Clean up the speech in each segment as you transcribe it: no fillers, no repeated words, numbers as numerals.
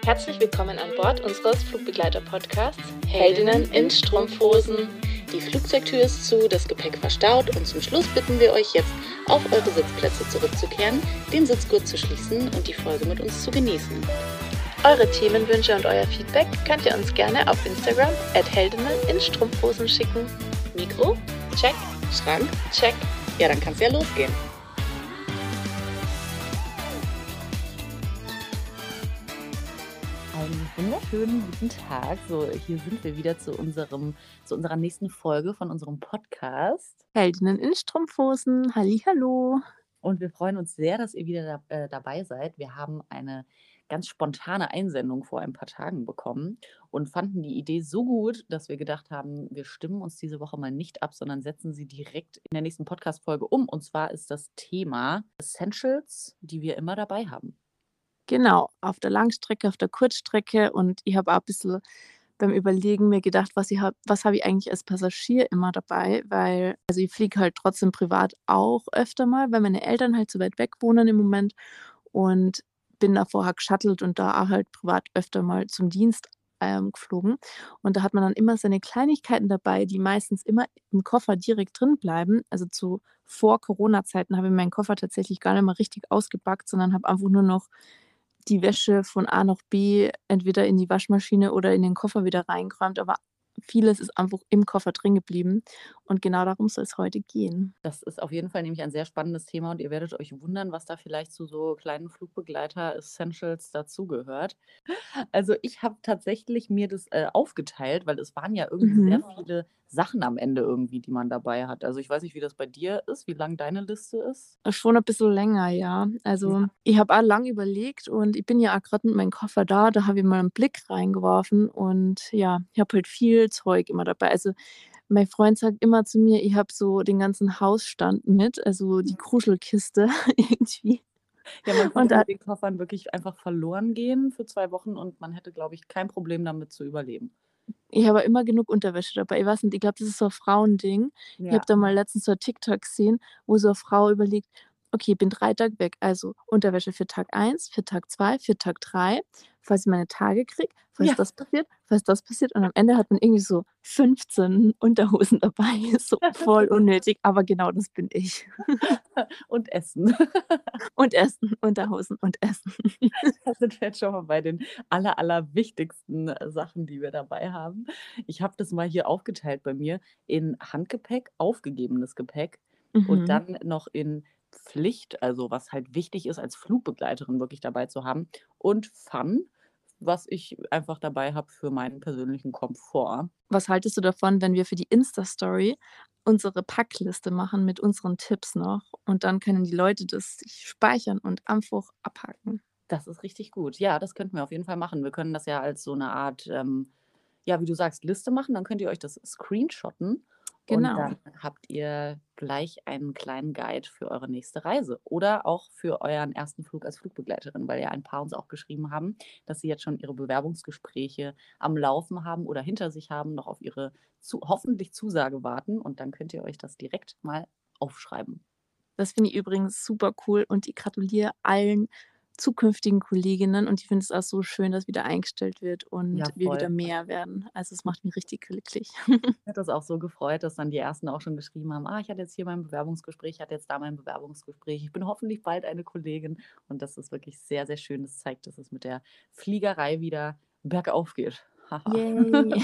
Herzlich willkommen an Bord unseres Flugbegleiter-Podcasts Heldinnen in Strumpfhosen. Die Flugzeugtür ist zu, das Gepäck verstaut und zum Schluss bitten wir euch jetzt, auf eure Sitzplätze zurückzukehren, den Sitzgurt zu schließen und die Folge mit uns zu genießen. Eure Themenwünsche und euer Feedback könnt ihr uns gerne auf Instagram @Heldinnen-in-Strumpfhosen schicken. Mikro? Check. Schrank? Check. Ja, dann kann's ja losgehen. Einen wunderschönen guten Tag. So, hier sind wir wieder zu unserer nächsten Folge von unserem Podcast. Heldinnen in Strumpfhosen. Hallihallo. Und wir freuen uns sehr, dass ihr wieder dabei seid. Wir haben eine ganz spontane Einsendung vor ein paar Tagen bekommen und fanden die Idee so gut, dass wir gedacht haben, wir stimmen uns diese Woche mal nicht ab, sondern setzen sie direkt in der nächsten Podcast-Folge um. Und zwar ist das Thema Essentials, die wir immer dabei haben. Genau, auf der Langstrecke, auf der Kurzstrecke. Und ich habe auch ein bisschen beim Überlegen mir gedacht, was habe ich eigentlich als Passagier immer dabei, weil, also ich fliege halt trotzdem privat auch öfter mal, weil meine Eltern halt so weit weg wohnen im Moment und bin da vorher geschattelt und da auch halt privat öfter mal zum Dienst geflogen. Und da hat man dann immer seine Kleinigkeiten dabei, die meistens immer im Koffer direkt drin bleiben. Also zu vor Corona-Zeiten habe ich meinen Koffer tatsächlich gar nicht mehr richtig ausgepackt, sondern habe einfach nur noch die Wäsche von A nach B entweder in die Waschmaschine oder in den Koffer wieder reingeräumt, aber vieles ist einfach im Koffer drin geblieben und genau darum soll es heute gehen. Das ist auf jeden Fall nämlich ein sehr spannendes Thema und ihr werdet euch wundern, was da vielleicht zu so kleinen Flugbegleiter-Essentials dazugehört. Also ich habe tatsächlich mir das aufgeteilt, weil es waren ja irgendwie sehr viele Sachen am Ende irgendwie, die man dabei hat. Also ich weiß nicht, wie das bei dir ist, wie lang deine Liste ist. Schon ein bisschen länger, ja. Also, ich habe auch lang überlegt und ich bin ja auch grad mit meinem Koffer da habe ich mal einen Blick reingeworfen und ja, ich habe halt viel Zeug immer dabei. Also, mein Freund sagt immer zu mir, ich habe so den ganzen Hausstand mit, also die Kruschelkiste irgendwie. Ja, man Und könnte da mit den Koffern wirklich einfach verloren gehen für 2 Wochen und man hätte, glaube ich, kein Problem damit zu überleben. ich habe immer genug Unterwäsche dabei. Ich weiß nicht, ich glaube, das ist so 'n Frauending. Ich habe Ja. da mal letztens so 'n TikTok gesehen, wo so 'ne Frau überlegt: „Okay, bin 3 Tage weg, also Unterwäsche für Tag 1, für Tag 2, für Tag 3, falls ich meine Tage kriege, falls Ja. das passiert, falls das passiert.“ Und am Ende hat man irgendwie so 15 Unterhosen dabei. So voll unnötig, aber genau das bin ich. Und Essen. Und Essen, Unterhosen und Essen. Da sind wir jetzt schon mal bei den allerwichtigsten Sachen, die wir dabei haben. Ich habe das mal hier aufgeteilt bei mir in Handgepäck, aufgegebenes Gepäck und Mhm. dann noch in Pflicht, also was halt wichtig ist, als Flugbegleiterin wirklich dabei zu haben, und Fun, was ich einfach dabei habe für meinen persönlichen Komfort. Was haltest du davon, wenn wir für die Insta-Story unsere Packliste machen mit unseren Tipps noch und dann können die Leute das sich speichern und einfach abhaken? Das ist richtig gut. Ja, das könnten wir auf jeden Fall machen. Wir können das ja als so eine Art, ja, wie du sagst, Liste machen. Dann könnt ihr euch das screenshotten und Genau. dann habt ihr gleich einen kleinen Guide für eure nächste Reise oder auch für euren ersten Flug als Flugbegleiterin, weil ja ein paar uns auch geschrieben haben, dass sie jetzt schon ihre Bewerbungsgespräche am Laufen haben oder hinter sich haben, noch auf ihre hoffentlich Zusage warten und dann könnt ihr euch das direkt mal aufschreiben. Das finde ich übrigens super cool und ich gratuliere allen zukünftigen Kolleginnen und ich finde es auch so schön, dass wieder eingestellt wird und Ja, wir voll. wieder mehr werden. Also, es macht mich richtig glücklich. Mich hat das auch so gefreut, dass dann die Ersten auch schon geschrieben haben: „Ah, ich hatte jetzt hier mein Bewerbungsgespräch, ich hatte jetzt da mein Bewerbungsgespräch. Ich bin hoffentlich bald eine Kollegin.“ Und das ist wirklich sehr, sehr schön. Das zeigt, dass es mit der Fliegerei wieder bergauf geht. Haha. Yay.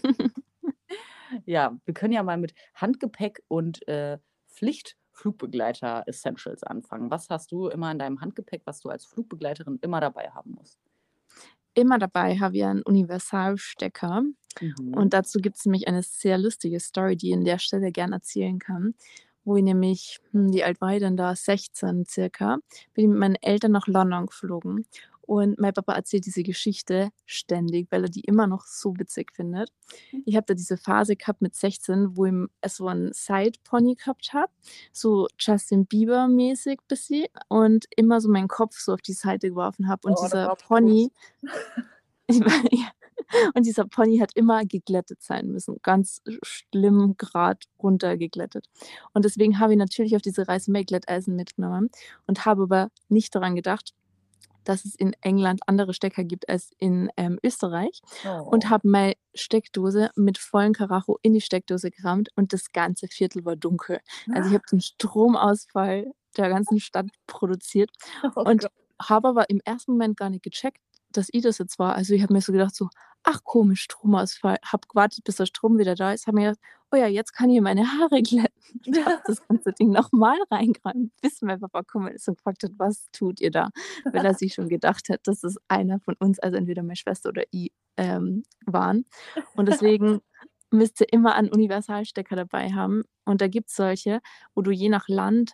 Ja, wir können ja mal mit Handgepäck und, Pflichtflugbegleiter-Essentials anfangen. Was hast du immer in deinem Handgepäck, was du als Flugbegleiterin immer dabei haben musst? Immer dabei habe ich einen Universalstecker Mhm. und dazu gibt es nämlich eine sehr lustige Story, die ich an der Stelle gern erzählen kann, wo ich nämlich wie alt war ich denn da? 16 circa, bin ich mit meinen Eltern nach London geflogen und mein Papa erzählt diese Geschichte ständig, weil er die immer noch so witzig findet. Ich habe da diese Phase gehabt mit 16, wo ich so 'n Side-Pony gehabt habe, so Justin Bieber-mäßig bisschen und immer so meinen Kopf so auf die Seite geworfen habe und Oh, das dieser war Pony putzig. ja, und dieser Pony hat immer geglättet sein müssen, ganz schlimm grad runter geglättet. Und deswegen habe ich natürlich auf diese Reise mehr Glätteisen mitgenommen und habe aber nicht daran gedacht, dass es in England andere Stecker gibt als in Österreich und Oh. habe meine Steckdose mit vollem Karacho in die Steckdose gerammt und das ganze Viertel war dunkel. Also ich habe den Stromausfall der ganzen Stadt produziert Oh und Gott. habe aber im ersten Moment gar nicht gecheckt, dass ich das jetzt war. Also ich habe mir so gedacht so, ach komisch, Stromausfall. Habe gewartet, bis der Strom wieder da ist. Habe mir gedacht, oh ja, jetzt kann ich meine Haare glätten. Und habe das ganze Ding nochmal reingeräumt, bis mein Papa gekommen ist und gefragt hat, was tut ihr da? Weil er sich schon gedacht hat, dass es einer von uns, also entweder meine Schwester oder ich, waren. Und deswegen müsst ihr immer einen Universalstecker dabei haben. Und da gibt es solche, wo du je nach Land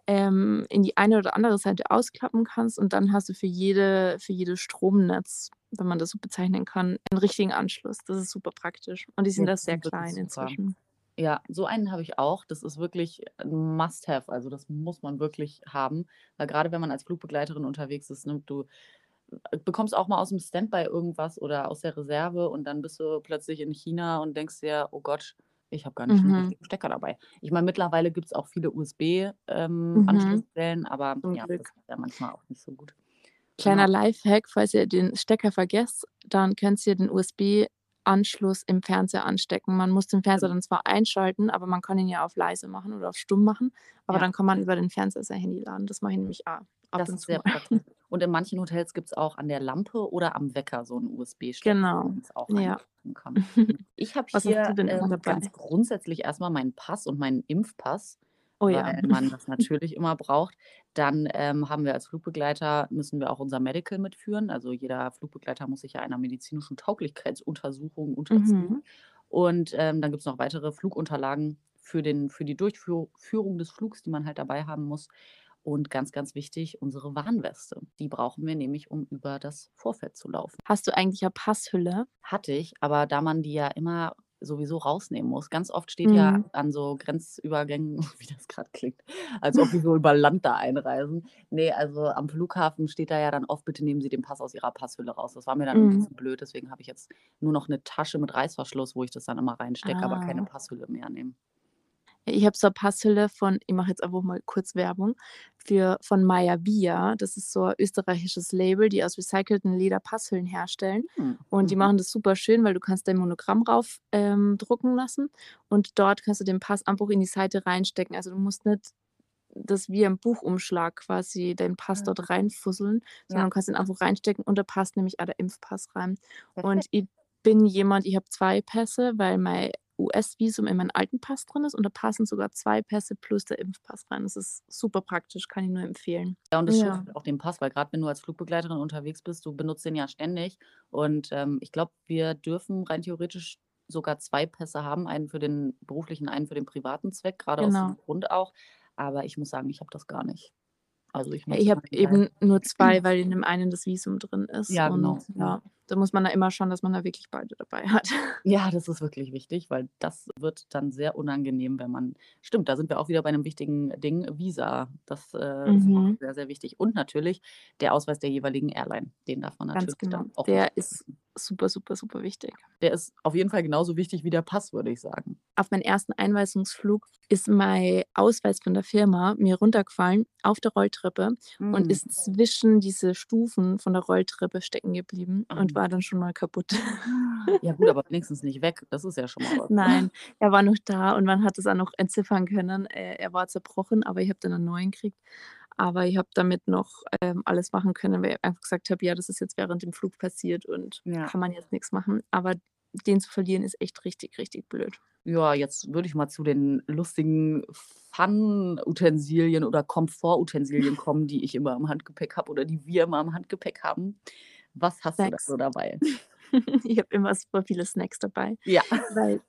in die eine oder andere Seite ausklappen kannst und dann hast du für jedes Stromnetz, wenn man das so bezeichnen kann, einen richtigen Anschluss. Das ist super praktisch. Und die sind Ja, da die sehr sind wirklich klein super. inzwischen. Ja, so einen habe ich auch. Das ist wirklich 'n Must-have. Also, das muss man wirklich haben, weil gerade wenn man als Flugbegleiterin unterwegs ist, ne, du bekommst auch mal aus dem Standby irgendwas oder aus der Reserve und dann bist du plötzlich in China und denkst dir: „Oh Gott, ich habe gar nicht 'n Mhm. richtigen Stecker dabei.“ Ich meine, mittlerweile gibt es auch viele USB, Mhm. Anschlussstellen, aber Zum ja, das Glück. ist ja manchmal auch nicht so gut. Kleiner Genau. Lifehack, falls ihr den Stecker vergesst, dann könnt ihr den USB-Anschluss im Fernseher anstecken. Man muss den Fernseher Stimmt. dann zwar einschalten, aber man kann ihn ja auf leise machen oder auf stumm machen, aber Ja. dann kann man über den Fernseher sein Handy laden. Das mache ich nämlich auch ab Das und ist zu sehr mal. praktisch. Und in manchen Hotels gibt es auch an der Lampe oder am Wecker so 'n USB-Stecker, wo Genau, man's auch ja. reinstecken kann. Ich habe Was hast du hier, denn immer dabei? ganz grundsätzlich erst mal meinen Pass und meinen Impfpass, Oh ja. weil man das natürlich immer braucht. Dann, haben wir als Flugbegleiter müssen wir auch unser Medical mitführen. Also, jeder Flugbegleiter muss sich ja einer medizinischen Tauglichkeitsuntersuchung unterziehen. Mhm. Und, dann gibt es noch weitere Flugunterlagen für die Führung des Flugs, die man halt dabei haben muss. Und ganz, ganz wichtig, unsere Warnweste. Die brauchen wir nämlich, um über das Vorfeld zu laufen. Hast du eigentlich eine Passhülle? Hatte ich, aber da man die ja immer sowieso rausnehmen muss, ganz oft steht ja Mhm. an so Grenzübergängen, wie das gerade klingt, als ob wir so über Land da einreisen. Ne, also am Flughafen steht da ja dann oft: „Bitte nehmen Sie den Pass aus Ihrer Passhülle raus.“ Das war mir dann immer 'n Mhm. bisschen blöd, deswegen habe ich jetzt nur noch 'ne Tasche mit Reißverschluss, wo ich das dann immer reinstecke, aber keine Ah. Passhülle mehr nehmen. Ich habe so 'ne Passhülle von ich mache jetzt einfach mal kurz Werbung, von Maya Via. Das ist so 'n österreichisches Label, die aus recycelten Leder Passhüllen herstellen. Mhm, Und die mhm. machen das super schön, weil du kannst dein Monogramm rauf drucken lassen und dort kannst du den Pass einfach in die Seite reinstecken. Also, du musst nicht das wie im Buchumschlag quasi deinen Pass Ah, dort reinfusseln, sondern ja, du kannst ihn einfach reinstecken und da passt nämlich auch der Impfpass rein. Und perfekt. ich habe 2 Pässe, weil mein US-Visum in meinem alten Pass drin ist und da passen sogar 2 Pässe plus der Impfpass rein. Das ist super praktisch, kann ich nur empfehlen. Ja, und es schützt Ja, halt auch den Pass, weil grad wenn du als Flugbegleiterin unterwegs bist, du benutzt den ja ständig. Und, ich glaube, wir dürfen rein theoretisch sogar 2 Pässe haben, einen für den beruflichen, einen für den privaten Zweck, grade aus dem genau. Grund auch. Aber ich muss sagen, ich habe das gar nicht. Also, ich Ja, nutze ich habe meinen eben da. nur 2, weil in dem einen das Visum drin ist Ja, und genau, ja. ja, da muss man da immer schauen, dass man da wirklich beide dabei hat. Ja, das ist wirklich wichtig, weil das wird dann sehr unangenehm, wenn man stimmt, da sind wir auch wieder bei 'nem wichtigen Ding, Visa. Das, ist auch Mhm. sehr, sehr wichtig. Und natürlich der Ausweis der jeweiligen Airline. Den darf man Ganz natürlich genau. dann auch nicht Der ist vergessen. super, super, super wichtig. Der ist auf jeden Fall genauso wichtig wie der Pass, würde ich sagen. Auf meinen ersten Einweisungsflug ist mein Ausweis von der Firma mir runtergefallen auf der Rolltreppe und Mhm. ist zwischen diese Stufen von der Rolltreppe stecken geblieben Oh und nein. war dann schon mal kaputt. Ja gut, aber wenigstens nicht weg. Das ist ja schon mal was. Nein, er war noch da und man hat es auch noch entziffern können. Er war zerbrochen, aber ich habe dann einen neuen gekriegt. Aber ich habe damit noch, alles machen können, weil ich einfach gesagt habe: „Ja, das ist jetzt während dem Flug passiert und Ja. kann man jetzt nichts machen.“ Aber den zu verlieren ist echt richtig, richtig blöd. Ja, jetzt würde ich mal zu den lustigen Fun-Utensilien oder Komfort-Utensilien kommen, die ich immer im Handgepäck habe oder die wir immer im Handgepäck haben. Was hast du da Snacks. so dabei? Ich habe immer super viele Snacks dabei, Ja. weil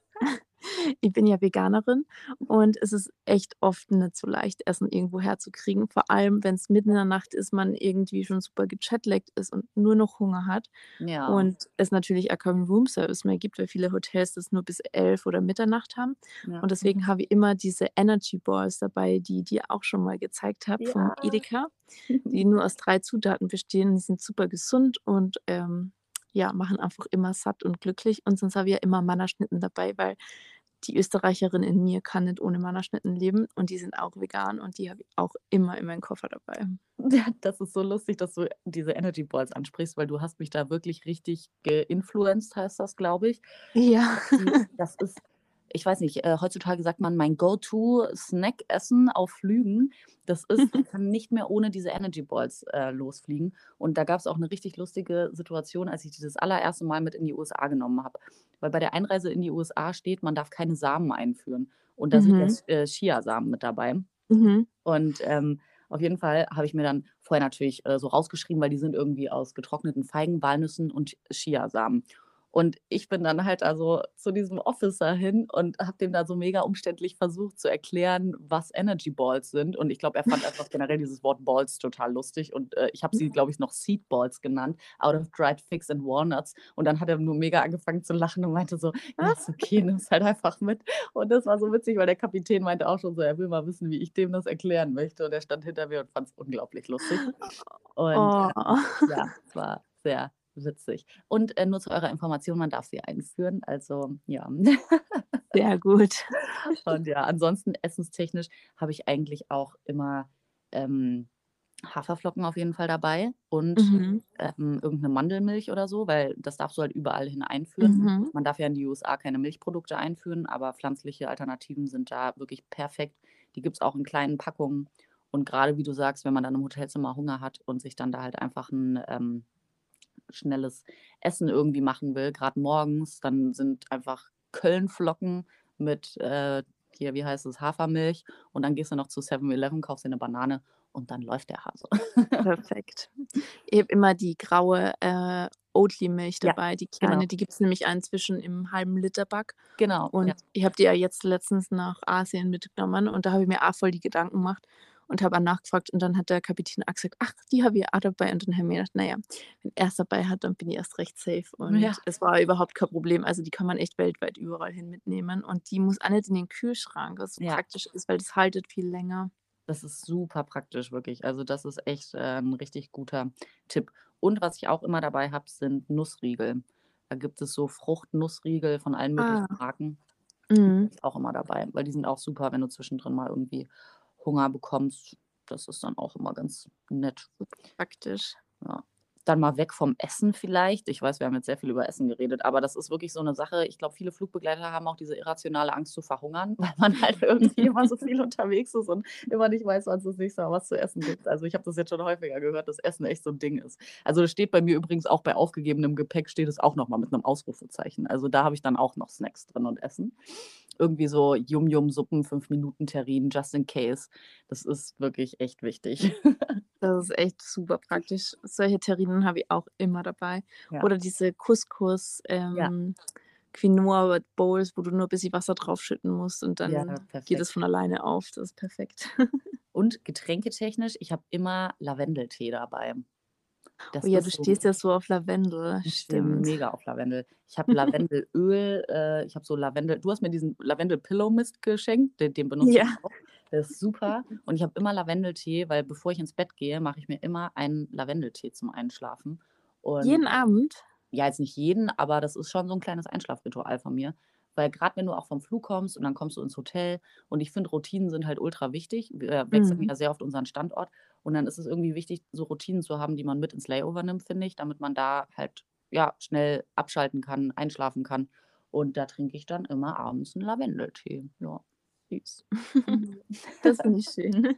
ich bin ja Veganerin und es ist echt oft nicht so leicht, Essen irgendwo herzukriegen, vor allem wenn es mitten in der Nacht ist, man irgendwie schon super gejetlaggt ist und nur noch Hunger hat Ja, und es natürlich auch keinen Roomservice mehr gibt, weil viele Hotels das nur bis 11 oder Mitternacht haben. ja. Und deswegen habe ich immer diese Energy Balls dabei, die ich dir auch schon mal gezeigt habe vom Ja. Edeka, die nur aus 3 Zutaten bestehen. Die sind super gesund und, ja, machen einfach immer satt und glücklich. Und sonst habe ich ja immer Mannerschnitten dabei, weil die Österreicherin in mir kann nicht ohne Mannerschnitten leben und die sind auch vegan und die habe ich auch immer in meinem Koffer dabei. Ja, das ist so lustig, dass du diese Energy Balls ansprichst, weil du hast mich da wirklich richtig geinfluenced, heißt das, glaube ich. Ja. Das ist, ich weiß nicht, heutzutage sagt man mein Go-to-Snack-Essen auf Flügen. Das ist, ich kann nicht mehr ohne diese Energy Balls losfliegen. Und da gab es auch eine richtig lustige Situation, als ich die das allererste Mal mit in die USA genommen habe. Weil bei der Einreise in die USA steht, man darf keine Samen einführen. Und da sind Mhm. ja Chiasamen mit dabei. Mhm. Und auf jeden Fall habe ich mir dann vorher natürlich so rausgeschrieben, weil die sind irgendwie aus getrockneten Feigen, Walnüssen und Chiasamen. Und ich bin dann halt also zu diesem Officer hin und habe dem da so mega umständlich versucht zu erklären, was Energy Balls sind. Und ich glaube, er fand einfach generell dieses Wort Balls total lustig. Und ich habe sie, glaube ich, noch Seed Balls genannt, out of dried figs and walnuts. Und dann hat er nur mega angefangen zu lachen und meinte so, ja, ist okay, nimm es halt einfach mit. Und das war so witzig, weil der Kapitän meinte auch schon so, er will mal wissen, wie ich dem das erklären möchte. Und er stand hinter mir und fand es unglaublich lustig. Und Oh. ja, es war sehr witzig. Und nur zu eurer Information, man darf sie einführen. Also ja. Sehr gut. Und ja, ansonsten essenstechnisch habe ich eigentlich auch immer Haferflocken auf jeden Fall dabei und Mhm. irgendeine Mandelmilch oder so, weil das darfst du halt überall hin einführen. Mhm. Man darf ja in die USA keine Milchprodukte einführen, aber pflanzliche Alternativen sind da wirklich perfekt. Die gibt es auch in kleinen Packungen. Und gerade wie du sagst, wenn man dann im Hotelzimmer Hunger hat und sich dann da halt einfach ein schnelles Essen irgendwie machen will, gerade morgens, dann sind einfach Kölnflocken mit, hier, wie heißt es, Hafermilch und dann gehst du noch zu 7-Eleven, kaufst dir eine Banane und dann läuft der Hase. Perfekt. Ich habe immer die graue Oatly-Milch Ja, dabei, die genau, kleine. Die gibt es nämlich inzwischen im halben Liter Pack. genau. Und Ja. ich habe die ja jetzt letztens nach Asien mitgenommen und da habe ich mir auch voll die Gedanken gemacht und habe auch nachgefragt und dann hat der Kapitän auch gesagt, ach, die habe ich auch dabei. Und dann habe ich mir gedacht, naja, wenn er es dabei hat, dann bin ich erst recht safe. Und Ja. es war überhaupt kein Problem. Also die kann man echt weltweit überall hin mitnehmen und die muss auch nicht in den Kühlschrank, was Ja. praktisch ist, weil das haltet viel länger. Das ist super praktisch, wirklich. Also das ist echt 'n richtig guter Tipp. Und was ich auch immer dabei habe, sind Nussriegel. Da gibt es so Fruchtnussriegel von allen möglichen Ah. Marken. Mhm. Ist auch immer dabei, weil die sind auch super, wenn du zwischendrin mal irgendwie Hunger bekommst. Das ist dann auch immer ganz nett. Super praktisch. Ja. Dann mal weg vom Essen vielleicht. Ich weiß, wir haben jetzt sehr viel über Essen geredet, aber das ist wirklich so eine Sache. Ich glaube, viele Flugbegleiter haben auch diese irrationale Angst zu verhungern, weil man halt irgendwie immer so viel unterwegs ist und immer nicht weiß, wann es das nächste Mal was zu essen gibt. Also, ich habe das jetzt schon häufiger gehört, dass Essen echt so ein Ding ist. Also, das steht bei mir übrigens auch bei aufgegebenem Gepäck steht es auch noch mal mit einem Ausrufezeichen. Also, da habe ich dann auch noch Snacks drin und Essen. Irgendwie so Yum-Yum-Suppen, 5-Minuten-Terrinen, just in case. Das ist wirklich echt wichtig. Das ist echt super praktisch. Solche Terrinen habe ich auch immer dabei. Ja. Oder diese Couscous, Ja. Quinoa Bowls, wo du nur ein bisschen Wasser draufschütten musst und Ja, dann geht es perfekt. von alleine auf. Das ist perfekt. Und getränketechnisch, ich habe immer Lavendeltee dabei. Oh Das ja, du ist so stehst ja so auf Lavendel, ich stehe stimmt. mega auf Lavendel. Ich habe Lavendelöl, ich habe so Lavendel du hast mir diesen Lavendel-Pillow-Mist geschenkt, den benutze ich Ja. auch. Der ist super und ich habe immer Lavendeltee, weil bevor ich ins Bett gehe, mache ich mir immer einen Lavendeltee zum Einschlafen. Und Jeden Abend? ja, jetzt nicht jeden, aber das ist schon so 'n kleines Einschlafritual von mir. Weil grad wenn du auch vom Flug kommst und dann kommst du ins Hotel und ich finde, Routinen sind halt ultra wichtig. Wir wechseln Mhm. ja sehr oft unseren Standort und dann ist es irgendwie wichtig, so Routinen zu haben, die man mit ins Layover nimmt, finde ich, damit man da halt, ja, schnell abschalten kann, einschlafen kann. Und da trinke ich dann immer abends 'n Lavendeltee. Ja, süß. Mhm. Das finde ich schön.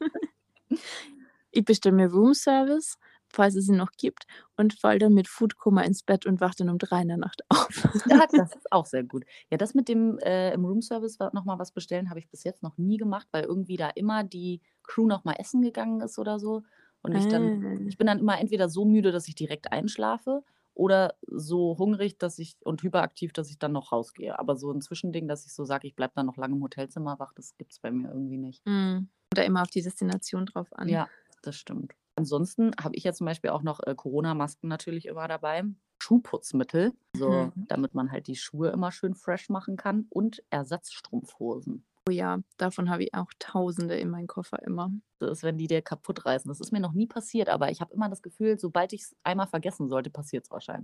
Ich bestelle mir Roomservice, falls es ihn noch gibt, und falle dann mit Foodkoma ins Bett und wache dann um 3 in der Nacht auf. Ja, das ist auch sehr gut. Ja, das mit dem, im Roomservice noch mal was bestellen, habe ich bis jetzt noch nie gemacht, weil irgendwie da immer die Crew noch mal essen gegangen ist oder so und Ah. ich bin dann immer entweder so müde, dass ich direkt einschlafe oder so hungrig, dass ich und hyperaktiv, dass ich dann noch rausgehe. Aber so 'n Zwischending, dass ich so sage, ich bleibe dann noch lange im Hotelzimmer wach, das gibt's bei mir irgendwie nicht. Mhm. Kommt da immer auf die Destination drauf an. Ja, das stimmt. Ansonsten habe ich ja zum Beispiel auch noch, Corona-Masken natürlich immer dabei, Schuhputzmittel, so Mhm. damit man halt die Schuhe immer schön fresh machen kann und Ersatzstrumpfhosen. Oh ja, davon habe ich auch Tausende in meinem Koffer immer. Das ist, wenn die dir kaputt reißen. Das ist mir noch nie passiert, aber ich habe immer das Gefühl, sobald ich's einmal vergessen sollte, passiert's wahrscheinlich.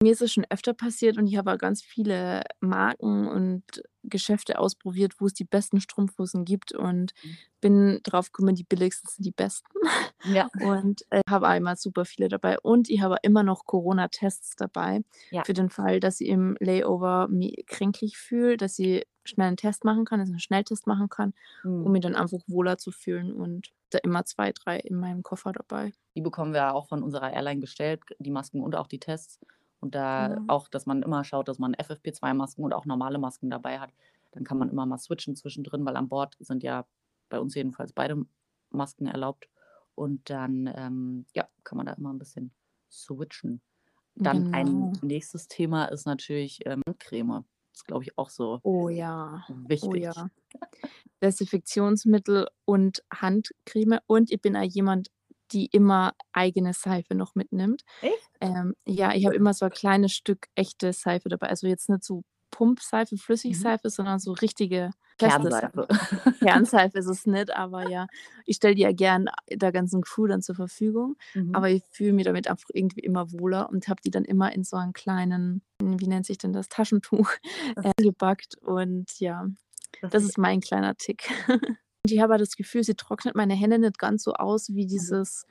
Mir ist es schon öfter passiert und ich habe auch ganz viele Marken und Geschäfte ausprobiert, wo es die besten Strumpfhosen gibt und Mhm. bin drauf gekommen, die billigsten sind die besten Ja. und, habe auch immer super viele dabei. Und ich habe immer noch Corona-Tests dabei Ja. für den Fall, dass ich im Layover mich kränklich fühle, dass ich schnell einen Test machen kann, also einen Schnelltest machen kann, um Mhm. mich dann einfach wohler zu fühlen und da immer 2, 3 in meinem Koffer dabei. Die bekommen wir auch von unserer Airline gestellt, die Masken und auch die Tests. Und da Genau. auch, dass man immer schaut, dass man FFP2-Masken und auch normale Masken dabei hat. Dann kann man immer mal switchen zwischendrin, weil an Bord sind ja bei uns jedenfalls beide Masken erlaubt. Und dann, ja, kann man da immer ein bisschen switchen. Dann ein Genau. nächstes Thema ist natürlich, Handcreme. Das ist, glaube ich, auch so Oh ja, oh wichtig. ja. Desinfektionsmittel und Handcreme und ich bin auch jemand, die immer eigene Seife noch mitnimmt. Echt? Ja, ich habe immer so ein kleines Stück echte Seife dabei. Also, jetzt nicht so Pumpseife, Mhm. Flüssigseife, sondern so richtige feste Seife. Kernseife. Kernseife ist es nicht, aber ja, ich stelle die ja gern der ganzen Crew dann zur Verfügung, Mhm. aber ich fühle mich damit einfach irgendwie immer wohler und habe die dann immer in so einen kleinen, wie nennt sich denn das, Taschentuch, Das gepackt und ja, das das ist ist mein kleiner Tick. Und ich habe auch das Gefühl, sie trocknet meine Hände nicht ganz so aus wie mhm. dieses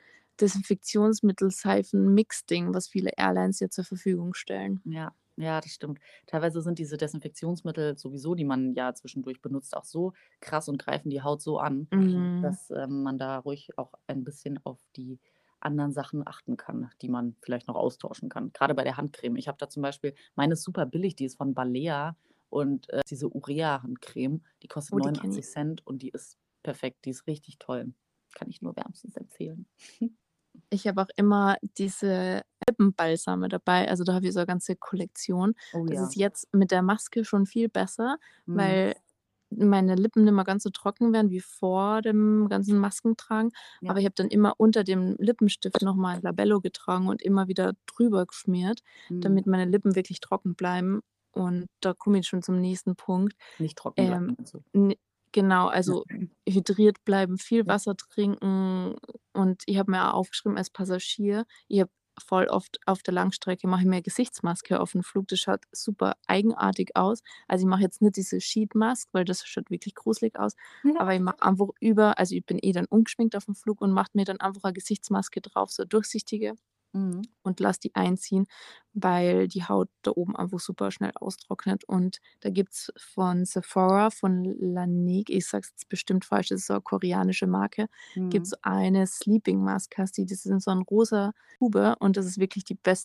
Desinfektionsmittel-Seifen-Mix-Ding, was viele Airlines jetzt zur Verfügung stellen. Ja, ja, das stimmt. Teilweise sind diese Desinfektionsmittel sowieso, die man ja zwischendurch benutzt, auch so krass und greifen die Haut so an, Mhm. dass, man da ruhig auch ein bisschen auf die anderen Sachen achten kann, die man vielleicht noch austauschen kann. Gerade bei der Handcreme. Ich habe da zum Beispiel meine ist super billig, die ist von Balea und, diese Urea-Handcreme, die kostet Oh, die kenne ich. 89 Cent und die ist perfekt. Die ist richtig toll. Kann ich nur wärmstens empfehlen. Ich habe auch immer diese Lippenbalsame dabei. Also, da habe ich so 'ne ganze Kollektion. Oh Das ist ja. jetzt mit der Maske schon viel besser, Mhm. weil meine Lippen nicht mehr ganz so trocken werden wie vor dem ganzen Maskentragen. Ja. Aber ich habe dann immer unter dem Lippenstift noch mal 'n Labello getragen und immer wieder drüber geschmiert, Mhm. damit meine Lippen wirklich trocken bleiben. Und da komme ich schon zum nächsten Punkt. Nicht trocken Ähm, bleiben und so. n genau, Ja. also hydriert bleiben, viel Ja. Wasser trinken und ich habe mir auch aufgeschrieben als Passagier, ich habe voll oft auf der Langstrecke mache ich mir Gesichtsmaske auf 'n Flug. Das schaut super eigenartig aus. Also, ich mache jetzt nicht diese Sheet Mask, weil das schaut wirklich gruselig aus, Ja. aber ich mache einfach also, ich bin eh dann ungeschminkt aufm Flug und mache mir dann einfach 'ne Gesichtsmaske drauf, so 'ne durchsichtige Mhm. und lasse die einziehen, weil die Haut da oben einfach super schnell austrocknet. Und da gibt's von Sephora, von Laneige, ich sage es jetzt bestimmt falsch, das ist so 'ne koreanische Marke, Mhm. gibt's eine Sleeping Mask, heißt die. Das ist in so 'n rosa Tube und das ist wirklich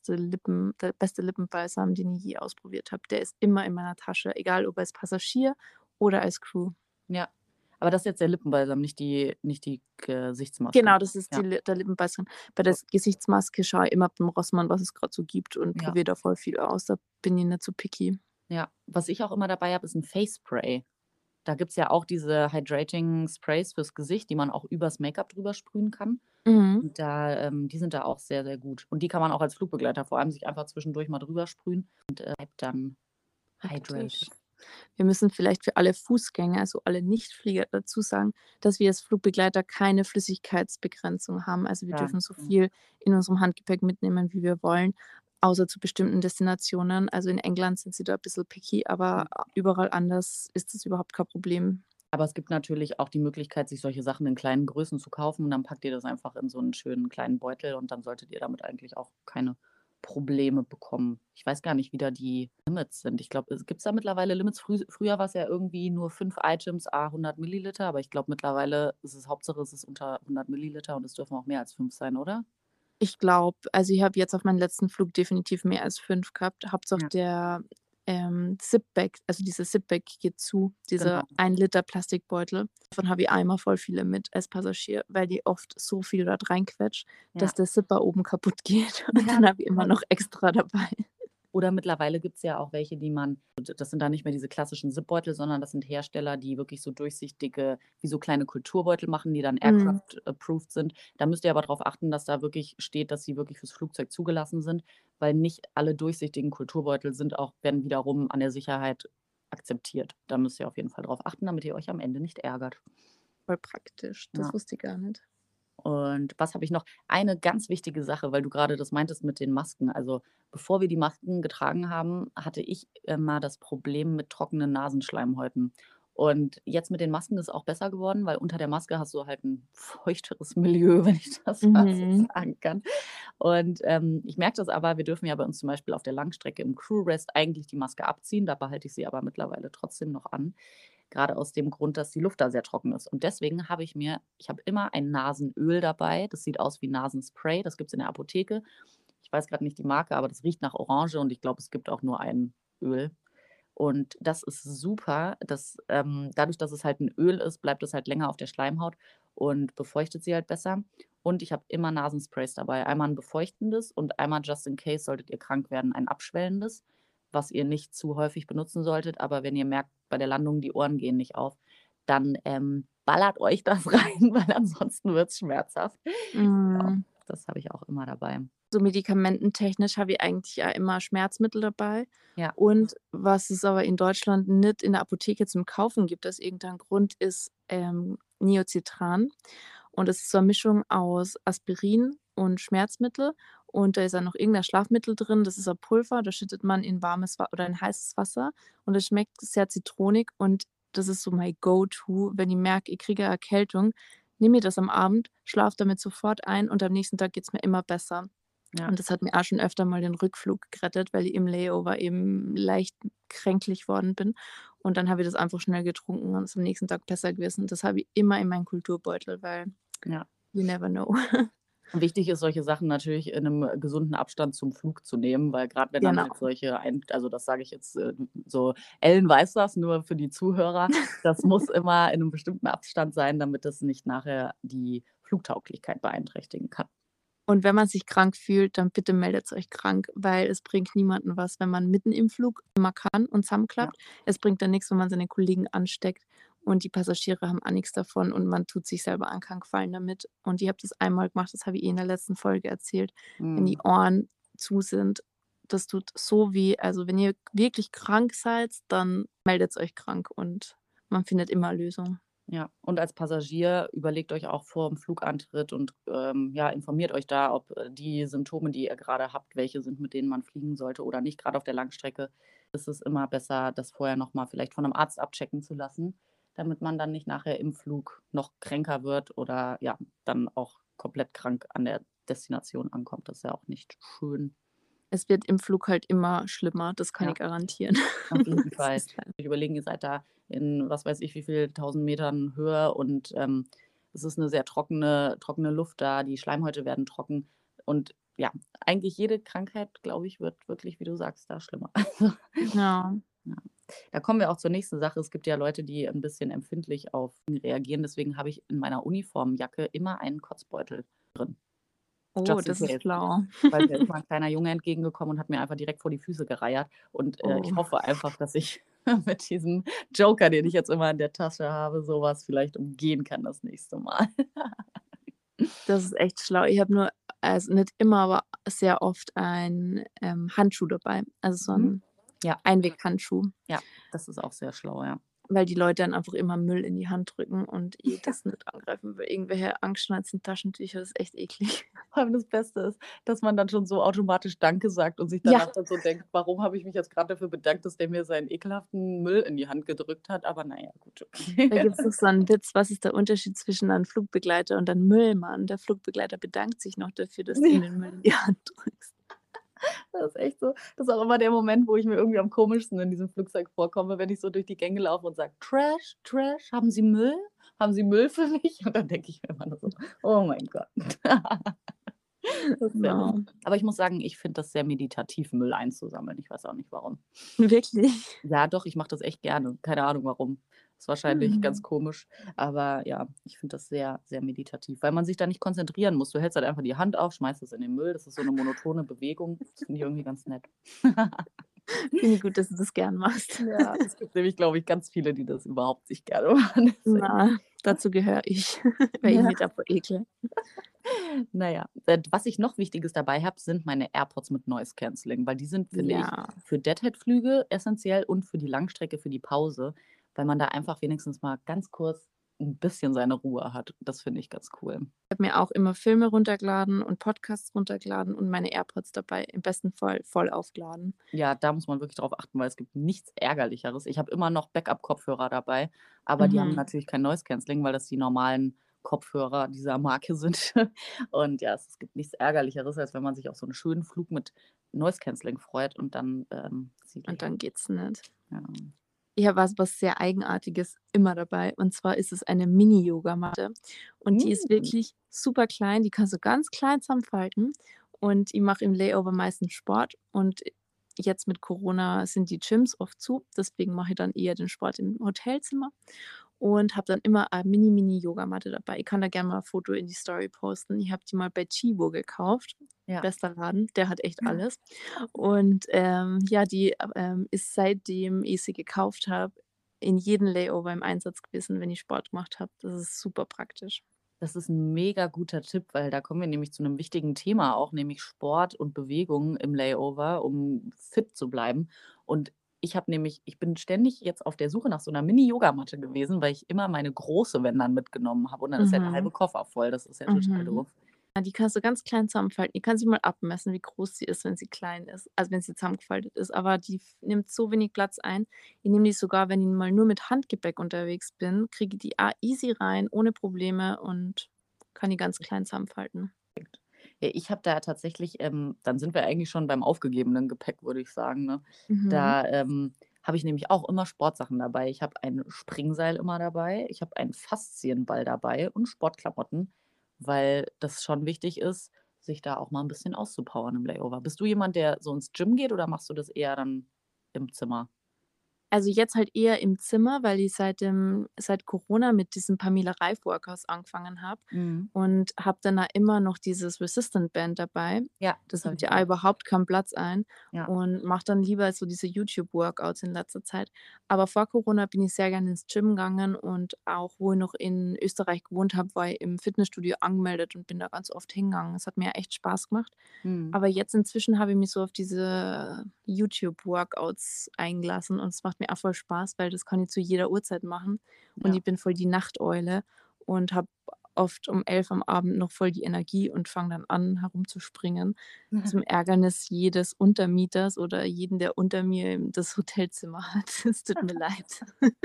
der beste Lippenbalsam, den ich je ausprobiert habe. Der ist immer in meiner Tasche, egal ob als Passagier oder als Crew. Ja. Aber das ist jetzt der Lippenbalsam, nicht die Gesichtsmaske. Genau, das ist die Ja, der Lippenbalsam. Bei der o Gesichtsmaske schaue ich immer beim Rossmann, was es grad so gibt und ja, probiere da voll viel aus. Da bin ich nicht so picky. ja. Was ich auch immer dabei habe, ist 'n Face Spray. Da gibt's ja auch diese Hydrating Sprays fürs Gesicht, die man auch übers Make-up drüber sprühen kann. Mhm. Und da die sind da auch sehr, sehr gut. Und die kann man auch als Flugbegleiter vor allem sich einfach zwischendurch mal drüber sprühen und, bleibt dann Praktisch. hydrated. Wir müssen vielleicht für alle Fußgänger, also alle Nichtflieger dazu sagen, dass wir als Flugbegleiter keine Flüssigkeitsbegrenzung haben. Also, wir Ja, dürfen so ja. viel in unserem Handgepäck mitnehmen, wie wir wollen, außer zu bestimmten Destinationen. Also, in England sind sie da 'n bisschen picky, aber Mhm. überall anders ist das überhaupt kein Problem. Aber es gibt natürlich auch die Möglichkeit, sich solche Sachen in kleinen Größen zu kaufen und dann packt ihr das einfach in so 'n schönen kleinen Beutel und dann solltet ihr damit eigentlich auch keine Probleme bekommen. Ich weiß gar nicht, wie da die Limits sind. Ich glaube, gibt's da mittlerweile Limits? Früher war's ja irgendwie nur 5 Items à 100 Milliliter, aber ich glaube, mittlerweile ist es Hauptsache, es ist unter 100 Milliliter und es dürfen auch mehr als 5 sein, oder? Ich glaube, also, ich habe jetzt auf meinem letzten Flug definitiv mehr als 5 gehabt. Hauptsache Ja, der, Zip-Bag, also dieses Zip-Bag geht zu, dieser genau. 1 Liter Plastikbeutel. Davon habe ich einmal voll viele mit als Passagier, weil die oft so viel dort reinquetscht, dass Ja. der Zipper oben kaputt geht und Ja, dann habe ich immer noch extra dabei. oder mittlerweile gibt's ja auch welche, die man das sind dann nicht mehr diese klassischen Zipbeutel, sondern das sind Hersteller, die wirklich so durchsichtige wie so kleine Kulturbeutel machen, die dann Mhm. Aircraft approved sind. Da müsst ihr aber drauf achten, dass da wirklich steht, dass sie wirklich fürs Flugzeug zugelassen sind, weil nicht alle durchsichtigen Kulturbeutel werden wiederum an der Sicherheit akzeptiert. Da müsst ihr auf jeden Fall drauf achten, damit ihr euch am Ende nicht ärgert. Voll praktisch. Das Ja. wusste ich gar nicht. Und was habe ich noch? Eine ganz wichtige Sache, weil du gerade das meintest mit den Masken. Also, bevor wir die Masken getragen haben, hatte ich immer das Problem mit trockenen Nasenschleimhäuten. Und jetzt mit den Masken ist es auch besser geworden, weil unter der Maske hast du halt ein feuchteres Milieu, wenn ich das mal so Mhm. sagen kann. Und, ich merke das aber, wir dürfen ja bei uns zum Beispiel auf der Langstrecke im Crew-Rest eigentlich die Maske abziehen, da behalte ich sie aber mittlerweile trotzdem noch an. Gerade aus dem Grund, dass die Luft da sehr trocken ist. Und deswegen ich habe immer ein Nasenöl dabei. Das sieht aus wie Nasenspray. Das gibt es in der Apotheke. Ich weiß gerade nicht die Marke, aber das riecht nach Orange und ich glaube, es gibt auch nur ein Öl. Und das ist super. Dadurch, dass es halt ein Öl ist, bleibt es halt länger auf der Schleimhaut und befeuchtet sie halt besser. Und ich habe immer Nasensprays dabei. Einmal ein befeuchtendes und einmal just in case, solltet ihr krank werden, ein abschwellendes, was ihr nicht zu häufig benutzen solltet. Aber wenn ihr merkt, bei der Landung, die Ohren gehen nicht auf, dann, ballert euch das rein, weil ansonsten wird es schmerzhaft. Ja, Mhm. das habe ich auch immer dabei. So medikamententechnisch habe ich eigentlich ja immer Schmerzmittel dabei. Ja. Und was es aber in Deutschland nicht in der Apotheke zum Kaufen gibt aus irgendeinem Grund, ist, Neocitran. Und das ist so 'ne Mischung aus Aspirin und Schmerzmittel und da ist dann noch irgendein Schlafmittel drin. Das ist ein Pulver, das schüttet man in warmes Wa oder in heißes Wasser und das schmeckt sehr zitronig und das ist so mein Go-to, wenn ich merke, ich kriege 'ne Erkältung, nehme ich das am Abend, schlafe damit sofort ein und am nächsten Tag geht's mir immer besser. Ja. Und das hat mir auch schon öfter mal den Rückflug gerettet, weil ich im Layover eben leicht kränklich worden bin. Und dann habe ich das einfach schnell getrunken und ist am nächsten Tag besser gewesen. Das habe ich immer in meinem Kulturbeutel, weil Ja. you never know. Wichtig ist, solche Sachen natürlich in einem gesunden Abstand zum Flug zu nehmen, weil gerade wenn dann Genau. halt also, das sage ich jetzt, so Ellen weiß das, nur für die Zuhörer. Das muss immer in einem bestimmten Abstand sein, damit das nicht nachher die Flugtauglichkeit beeinträchtigen kann. Und wenn man sich krank fühlt, dann bitte meldet euch krank, weil es bringt niemandem was, wenn man mitten im Flug immer kann und Ja. zusammenklappt. Es bringt dann nichts, wenn man seine Kollegen ansteckt und die Passagiere haben auch nix davon und man tut sich selber einen keinen Gefallen damit. Und ich habe das einmal gemacht, das habe ich in der letzten Folge erzählt, wenn die Mhm. Ohren zu sind. Das tut so weh. Also, wenn ihr wirklich krank seid, dann meldet euch krank und man findet immer Lösungen. Ja, und als Passagier überlegt euch auch vor dem Flugantritt und, ja, informiert euch da, ob, die Symptome, die ihr gerade habt, welche sind, mit denen man fliegen sollte oder nicht. Gerade auf der Langstrecke ist es immer besser, das vorher noch mal vielleicht von einem Arzt abchecken zu lassen, damit man dann nicht nachher im Flug noch kränker wird oder, ja, dann auch komplett krank an der Destination ankommt. Das ist ja auch nicht schön. Es wird im Flug halt immer schlimmer, das kann ich Ja. garantieren. Auf jeden Es Fall. ist leider Überlegen, ihr seid da in was weiß ich wie viel 1.000 Metern Höhe und, es ist eine sehr trockene Luft da, die Schleimhäute werden trocken und ja, eigentlich jede Krankheit, glaube ich, wird wirklich, wie du sagst, da schlimmer. ja. Ja. Da kommen wir auch zur nächsten Sache. Es gibt ja Leute, die ein bisschen empfindlich auf reagieren. Deswegen habe ich in meiner Uniformjacke immer einen Kotzbeutel drin, Oh, just in das ist case. schlau. Weil mir ist mal 'n kleiner Junge entgegengekommen und hat mir einfach direkt vor die Füße gereiert. Und, ich Oh, hoffe einfach, dass ich mit diesem Joker, den ich jetzt immer in der Tasche habe, so was vielleicht umgehen kann das nächste Mal. das ist echt schlau. Ich habe nur also nicht immer, aber sehr oft ein Handschuh dabei, also so Mhm. 'n Ja, Einweghandschuh, ja, das ist auch sehr schlau, ja. weil die Leute dann einfach immer Müll in die Hand drücken und ich das nicht angreifen will. Irgendwelche angeschnitzten Taschentücher, das ist echt eklig. Vor allem das Beste ist, dass man dann schon so automatisch „Danke“ sagt und sich Ja, danach dann so denkt: „Warum habe ich mich jetzt grad dafür bedankt, dass der mir seinen ekelhaften Müll in die Hand gedrückt hat?“ Aber na ja, gut, okay. da gibt's doch so 'n Witz: „Was ist der Unterschied zwischen einem Flugbegleiter und einem Müllmann?“ Der Flugbegleiter bedankt sich noch dafür, dass du ihm den Müll in die Hand drückst. Das ist echt so. Das ist auch immer der Moment, wo ich mir irgendwie am komischsten in diesem Flugzeug vorkomme, wenn ich so durch die Gänge laufe und sage: „Trash, Trash, haben Sie Müll? Haben Sie Müll für mich?“ Und dann denke ich mir immer nur so: „Oh mein Gott.“ Das ist sehr Genau. lustig. Aber ich muss sagen, ich finde das sehr meditativ, Müll einzusammeln. Ich weiß auch nicht warum. Wirklich? Ja, doch, ich mache das echt gerne. Keine Ahnung warum. Ist wahrscheinlich ganz Mhm. komisch, aber ja, ich finde das sehr, sehr meditativ, weil man sich da nicht konzentrieren muss. Du hältst halt einfach die Hand auf, schmeißt es in den Müll. Das ist so 'ne monotone Bewegung. Das finde ich irgendwie ganz nett. Finde ich gut, dass du das gern machst. Ja, es gibt nämlich, glaube ich, ganz viele, die das überhaupt nicht gerne machen, deswegen. Na, dazu gehöre ich, weil ich Ja. mich davor ekle. Na ja, was ich noch Wichtiges dabei habe, sind meine AirPods mit Noise Cancelling, weil die sind, finde ich, Ja, für Deadhead-Flüge essenziell und für die Langstrecke, für die Pause, weil man da einfach wenigstens mal ganz kurz 'n bisschen seine Ruhe hat. Das finde ich ganz cool. Ich habe mir auch immer Filme runtergeladen und Podcasts runtergeladen und meine AirPods dabei, im besten Fall voll aufgeladen. Ja, da muss man wirklich drauf achten, weil es gibt nichts Ärgerlicheres. Ich habe immer noch Backup-Kopfhörer dabei, aber die haben Mhm. natürlich kein Noise Cancelling, weil das die normalen Kopfhörer dieser Marke sind. Und ja, es gibt nichts Ärgerlicheres, als wenn man sich auf so 'n schönen Flug mit Noise Cancelling freut und dann, sieht Und die dann geht's nicht. ja. Ich habe was sehr Eigenartiges immer dabei und zwar ist es eine Mini-Yogamatte und die ist Mhm. wirklich super klein, die kannst du ganz klein zusammenfalten und ich mache im Layover meistens Sport und jetzt mit Corona sind die Gyms oft zu, deswegen mache ich dann eher den Sport im Hotelzimmer und habe dann immer eine Mini-Yogamatte dabei. Ich kann da gerne mal 'n Foto in die Story posten. Ich habe die mal bei Chibo gekauft. Ja. Bester Laden, der hat echt alles. Und, ja, die, ist seitdem ich sie gekauft habe, in jedem Layover im Einsatz gewesen, wenn ich Sport gemacht habe. Das ist super praktisch. Das ist 'n mega guter Tipp, weil da kommen wir nämlich zu 'nem wichtigen Thema auch, nämlich Sport und Bewegung im Layover, um fit zu bleiben. Und ich bin ständig jetzt auf der Suche nach so 'ner Mini-Yogamatte gewesen, weil ich immer meine große, wenn dann, mitgenommen habe und dann ist ja der Mhm. halbe Koffer voll. Das ist ja total Mhm. doof. Ja, die kannst du ganz klein zusammenfalten. Die kannst du mal abmessen, wie groß sie ist, wenn sie klein ist, also wenn sie zusammengefaltet ist, aber die nimmt so wenig Platz ein. Ich nehme die sogar, wenn ich mal nur mit Handgepäck unterwegs bin, kriege ich die easy rein, ohne Probleme und kann die ganz klein zusammenfalten. Ja, ich habe da tatsächlich dann sind wir eigentlich schon beim aufgegebenen Gepäck, würde ich sagen, ne? Mhm. Da, habe ich nämlich auch immer Sportsachen dabei. Ich habe ein Springseil immer dabei, ich habe einen Faszienball dabei und Sportklamotten, weil das schon wichtig ist, sich da auch mal 'n bisschen auszupowern im Layover. Bist du jemand, der so ins Gym geht oder machst du das eher dann im Zimmer? Also, jetzt halt eher im Zimmer, weil ich seit Corona mit diesen Pamela Reif Workouts angefangen habe Mhm. und habe dann da immer noch dieses Resistant Band dabei. Ja, Das das habe nimmt ich ja auch. überhaupt keinen Platz ein Ja. und mache dann lieber so diese YouTube-Workouts in letzter Zeit. Aber vor Corona bin ich sehr gerne ins Gym gegangen und auch, wo ich noch in Österreich gewohnt habe, war ich im Fitnessstudio angemeldet und bin da ganz oft hingegangen. Es hat mir echt Spaß gemacht. Mhm. Aber jetzt inzwischen habe ich mich so auf diese YouTube-Workouts eingelassen und es macht mir auch voll Spaß, weil das kann ich zu jeder Uhrzeit machen und Ja. ich bin voll die Nachteule und habe oft um 11 am Abend noch voll die Energie und fange dann an, herumzuspringen, zum Ärgernis jedes Untermieters oder jeden, der unter mir das Hotelzimmer hat. Es tut mir leid.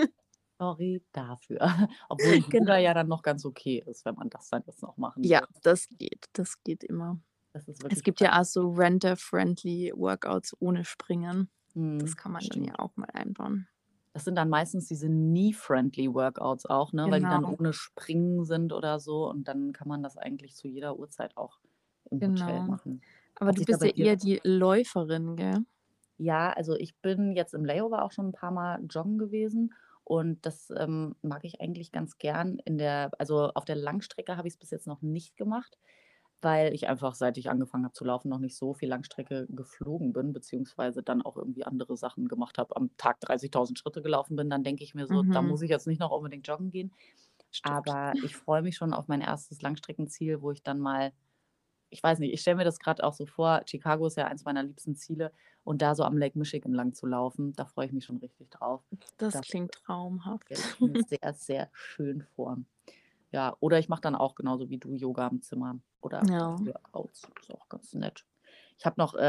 Sorry dafür. Obwohl Yoga Genau. ja dann noch ganz okay ist, wenn man das dann jetzt noch machen Ja, will. das geht immer. Das ist Es wirklich gibt ja auch praktisch. so renter-friendly Workouts ohne Springen. Das Mhm, kann man dann ja stimmt. auch mal einbauen. Das sind dann meistens diese knee-friendly Workouts auch, ne, weil die dann Genau, ohne Springen sind oder so und dann kann man das eigentlich zu jeder Uhrzeit auch im Hotel genau. machen. Aber Hat du sich da bist bei ja dir eher die Läuferin, gell? Ja, also ich bin jetzt im Layover auch schon 'n paarmal joggen gewesen und das, mag ich eigentlich ganz gern. Auf der Langstrecke habe ich's bis jetzt noch nicht gemacht, weil ich einfach, seit ich angefangen habe zu laufen, noch nicht so viel Langstrecke geflogen bin, beziehungsweise dann auch irgendwie andere Sachen gemacht habe, am Tag 30.000 Schritte gelaufen bin. Dann denke ich mir so: „Da Mhm, muss ich jetzt nicht noch unbedingt joggen gehen." stimmt. Aber ich freue mich schon auf mein erstes Langstreckenziel, wo ich dann mal ich weiß nicht, ich stelle mir das grad auch so vor, Chicago ist ja eins meiner liebsten Ziele und da so am Lake Michigan lang zu laufen, da freue ich mich schon richtig drauf. Das Das klingt traumhaft. stelle ich mir sehr, sehr schön vor. Ja, oder ich mache dann auch genauso wie du Yoga im Zimmer oder Ja. Workouts, ist auch ganz nett. Ich habe noch,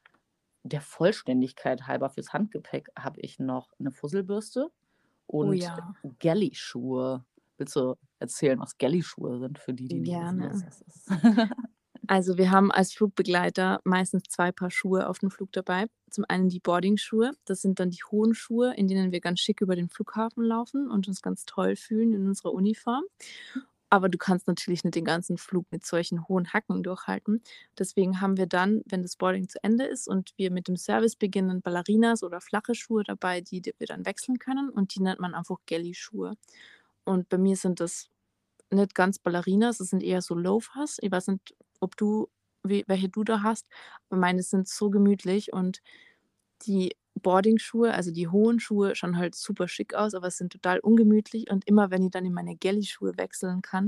der Vollständigkeit halber fürs Handgepäck habe ich noch 'ne Fusselbürste Oh und ja, Galley-Schuhe. Willst du erzählen, was Galley-Schuhe sind, für die, die nicht wissen, was gerne. das ist? Also, wir haben als Flugbegleiter meistens 2 Paar Schuhe auf dem Flug dabei. Zum einen die Boardingschuhe, das sind dann die hohen Schuhe, in denen wir ganz schick über den Flughafen laufen und uns ganz toll fühlen in unserer Uniform. Aber du kannst natürlich nicht den ganzen Flug mit solchen hohen Hacken durchhalten. Deswegen haben wir dann, wenn das Boarding zu Ende ist und wir mit dem Service beginnen, Ballerinas oder flache Schuhe dabei, die wir dann wechseln können und die nennt man einfach Galley-Schuhe. Und bei mir sind das nicht ganz Ballerinas, das sind eher so Loafers. Ich weiß nicht, ob du welche du da hast, aber meine sind so gemütlich und die Boardingschuhe, also die hohen Schuhe, schauen halt super schick aus, aber sind total ungemütlich und immer wenn ich dann in meine Galley-Schuhe wechseln kann,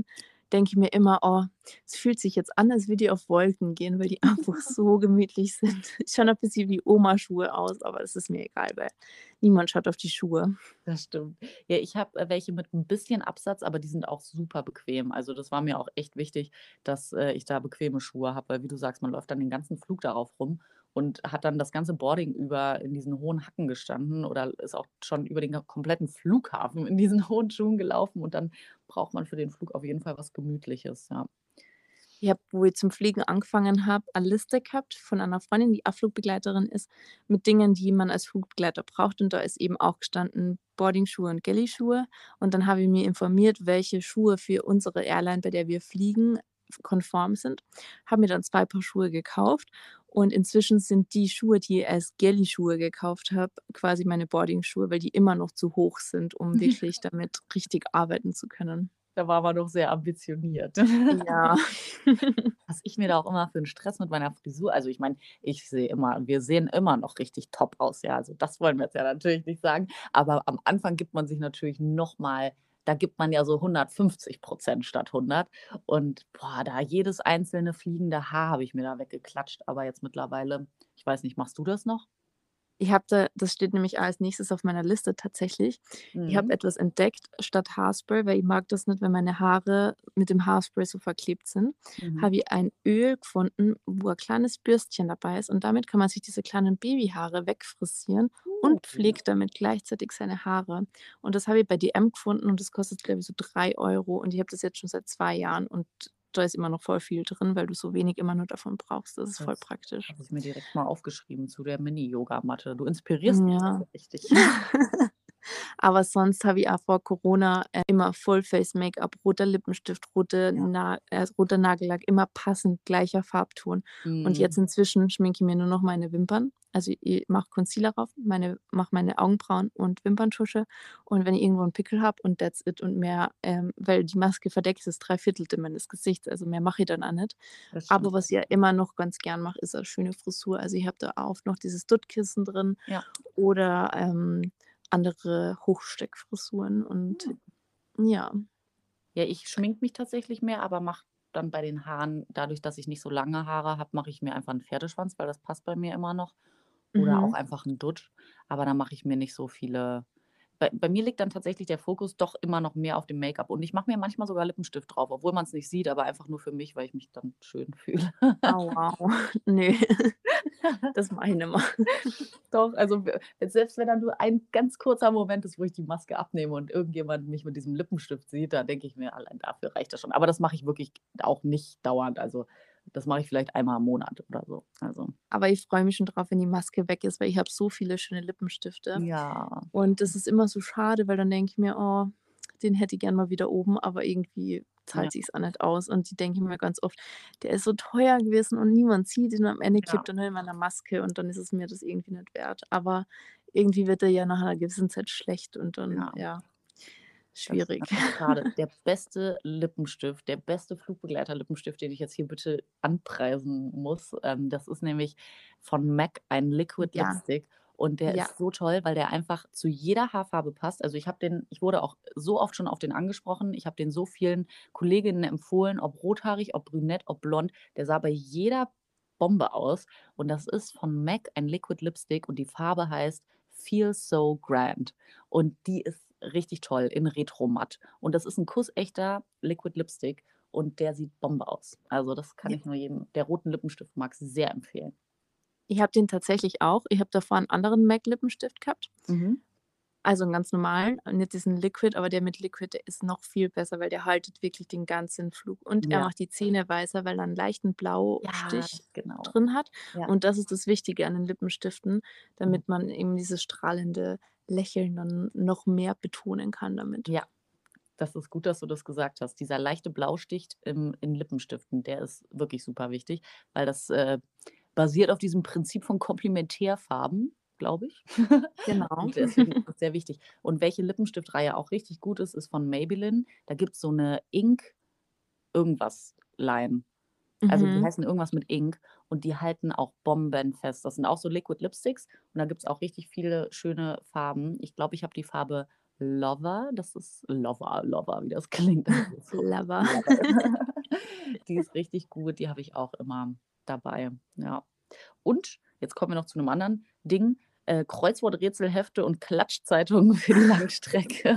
denke ich mir immer: „Oh, es fühlt sich jetzt an, als würde ich auf Wolken gehen“, weil die einfach so gemütlich sind. Schauen ein bisschen wie Omaschuhe aus, aber das ist mir egal, weil niemand schaut auf die Schuhe. Das stimmt. Ja, ich habe, welche mit ein bisschen Absatz, aber die sind auch super bequem. Also, das war mir auch echt wichtig, dass, ich da bequeme Schuhe habe, weil wie du sagst, man läuft dann den ganzen Flug darauf rum und hat dann das ganze Boarding über in diesen hohen Hacken gestanden oder ist auch schon über den kompletten Flughafen in diesen hohen Schuhen gelaufen und dann braucht man für den Flug auf jeden Fall was Gemütliches, ja. Ich habe, wo ich zum Fliegen angefangen habe, eine Liste gehabt von einer Freundin, die auch Flugbegleiterin ist, mit Dingen, die man als Flugbegleiter braucht. Und da ist eben auch gestanden Boardingschuhe und Galley-Schuhe. Und dann habe ich mich informiert, welche Schuhe für unsere Airline, bei der wir fliegen, konform sind. Habe mir dann 2 Paar Schuhe gekauft. Und inzwischen sind die Schuhe, die ich als Galley-Schuhe gekauft habe, quasi meine Boardingschuhe, weil die immer noch zu hoch sind, um wirklich damit richtig arbeiten zu können. Da war man noch sehr ambitioniert. Ja. Was ich mir da auch immer für 'n Stress mit meiner Frisur, also, ich meine, wir sehen immer noch richtig top aus, ja. Also, das wollen wir jetzt ja natürlich nicht sagen. Aber am Anfang gibt man sich natürlich noch mal, da gibt man ja so 150% statt 100. Und, boah, da jedes einzelne fliegende Haar habe ich mir da weggeklatscht. Aber jetzt mittlerweile, ich weiß nicht, machst du das noch? Ich habe da das steht nämlich als Nächstes auf meiner Liste tatsächlich. Ich habe Mhm. etwas entdeckt statt Haarspray, weil ich mag das nicht, wenn meine Haare mit dem Haarspray so verklebt sind, Mhm. habe ich ein Öl gefunden, wo ein kleines Bürstchen dabei ist und damit kann man sich diese kleinen Babyhaare wegfrisieren und Ja. pflegt damit gleichzeitig seine Haare. Und das habe ich bei DM gefunden und das kostet, glaube ich, so 3 € und ich habe das jetzt schon seit 2 Jahren und da ist immer noch voll viel drin, weil du so wenig immer nur davon brauchst. Das ist voll Das praktisch. habe ich mir direkt mal aufgeschrieben zu der Mini-Yogamatte. Du inspirierst mich Ja. heute richtig. Aber sonst habe ich auch vor Corona, immer Full-Face-Make-up, roter Lippenstift, Ja. roter Nagellack, immer passend, gleicher Farbton. Und Mhm. jetzt inzwischen schminke ich mir nur noch meine Wimpern. Also, ich mache Concealer rauf, mache meine Augenbrauen und Wimperntusche und wenn ich irgendwo 'n Pickel habe und that's it und mehr, weil die Maske verdeckt das 3/4 meines Gesichts, also mehr mache ich dann auch nicht. Das stimmt. Aber was ich ja immer noch ganz gern mache, ist eine schöne Frisur. Also, ich habe da auch oft noch dieses Duttkissen drin Ja. oder, andere Hochsteckfrisuren und Hm. ja. Ja, ich schminke mich tatsächlich mehr, aber mache dann bei den Haaren, dadurch, dass ich nicht so lange Haare habe, mache ich mir einfach 'n Pferdeschwanz, weil das passt bei mir immer noch oder auch Mhm. einfach 'n Dutt, aber da mache ich mir nicht so viele. Bei mir liegt dann tatsächlich der Fokus doch immer noch mehr auf dem Make-up und ich mache mir manchmal sogar Lippenstift drauf, obwohl man's nicht sieht, aber einfach nur für mich, weil ich mich dann schön fühle. Oh wow. Ne, das mache ich nicht mehr. Doch, also, selbst wenn dann nur ein ganz kurzer Moment ist, wo ich die Maske abnehme und irgendjemand mich mit diesem Lippenstift sieht, da denke ich mir: „Allein dafür reicht das schon.“ Aber das mache ich wirklich auch nicht dauernd. Also, das mache ich vielleicht einmal im Monat oder so. Also, Aber ich freue mich schon drauf, wenn die Maske weg ist, weil ich habe so viele schöne Lippenstifte ja, und das ist immer so schade, weil dann denke ich mir: „Oh, den hätte ich gern mal wieder oben“, aber irgendwie ja, zahlt sich's auch nicht aus und die denke ich mir ganz oft: „Der ist so teuer gewesen und niemand sieht ihn und am Ende ja, klebt er nur in meiner Maske und dann ist es mir das irgendwie nicht wert.“ Aber irgendwie wird er ja nach einer gewissen Zeit schlecht und dann, ja. ja, Das ist schwierig. natürlich schade. Der beste Lippenstift, der beste Flugbegleiter-Lippenstift, den ich jetzt hier bitte anpreisen muss, das ist nämlich von MAC ein Liquid Ja, Lipstick und der ja. ist so toll, weil der einfach zu jeder Haarfarbe passt. Also, ich wurde auch so oft schon auf den angesprochen. Ich habe den so vielen Kolleginnen empfohlen, ob rothaarig, ob brünett, ob blond. Der sah bei jeder Bombe aus und das ist von MAC ein Liquid Lipstick und die Farbe heißt Feel So Grand. Und die ist richtig toll in Retro-Matt. Und das ist 'n kussechter Liquid Lipstick und der sieht Bombe aus. Also, das kann Ja. ich nur jedem, der roten Lippenstift mag, sehr empfehlen. Ich habe den tatsächlich auch. Ich habe davor 'n anderen MAC-Lippenstift gehabt, Mhm. also 'n ganz normalen, nicht diesen Liquid, aber der mit Liquid, der ist noch viel besser, weil der haltet wirklich den ganzen Flug und er Ja. macht die Zähne weißer, weil er 'n leichten Ja, Blaustich genau. drin hat Ja. und das ist das Wichtige an den Lippenstiften, Mhm. damit man eben dieses strahlende Lächeln dann noch mehr betonen kann damit. Ja, das ist gut, dass du das gesagt hast. Dieser leichte Blaustich in Lippenstiften, der ist wirklich super wichtig, weil das, basiert auf diesem Prinzip von Komplementärfarben, glaube ich. Genau. Und deswegen ist das sehr wichtig. Und welche Lippenstiftreihe auch richtig gut ist, ist von Maybelline. Da gibt's so 'ne Ink irgendwas Line. Also, die Mhm. heißen irgendwas mit Ink und die halten auch bombenfest. Das sind auch so Liquid Lipsticks und da gibt's auch richtig viele schöne Farben. Ich glaube, ich habe die Farbe Lover. Das ist Lover, wie das klingt. Also so Lover. Lover. Die ist richtig gut, die habe ich auch immer dabei, ja. Und jetzt kommen wir noch zu einem anderen Ding, Kreuzworträtselhefte und Klatschzeitungen für die Langstrecke.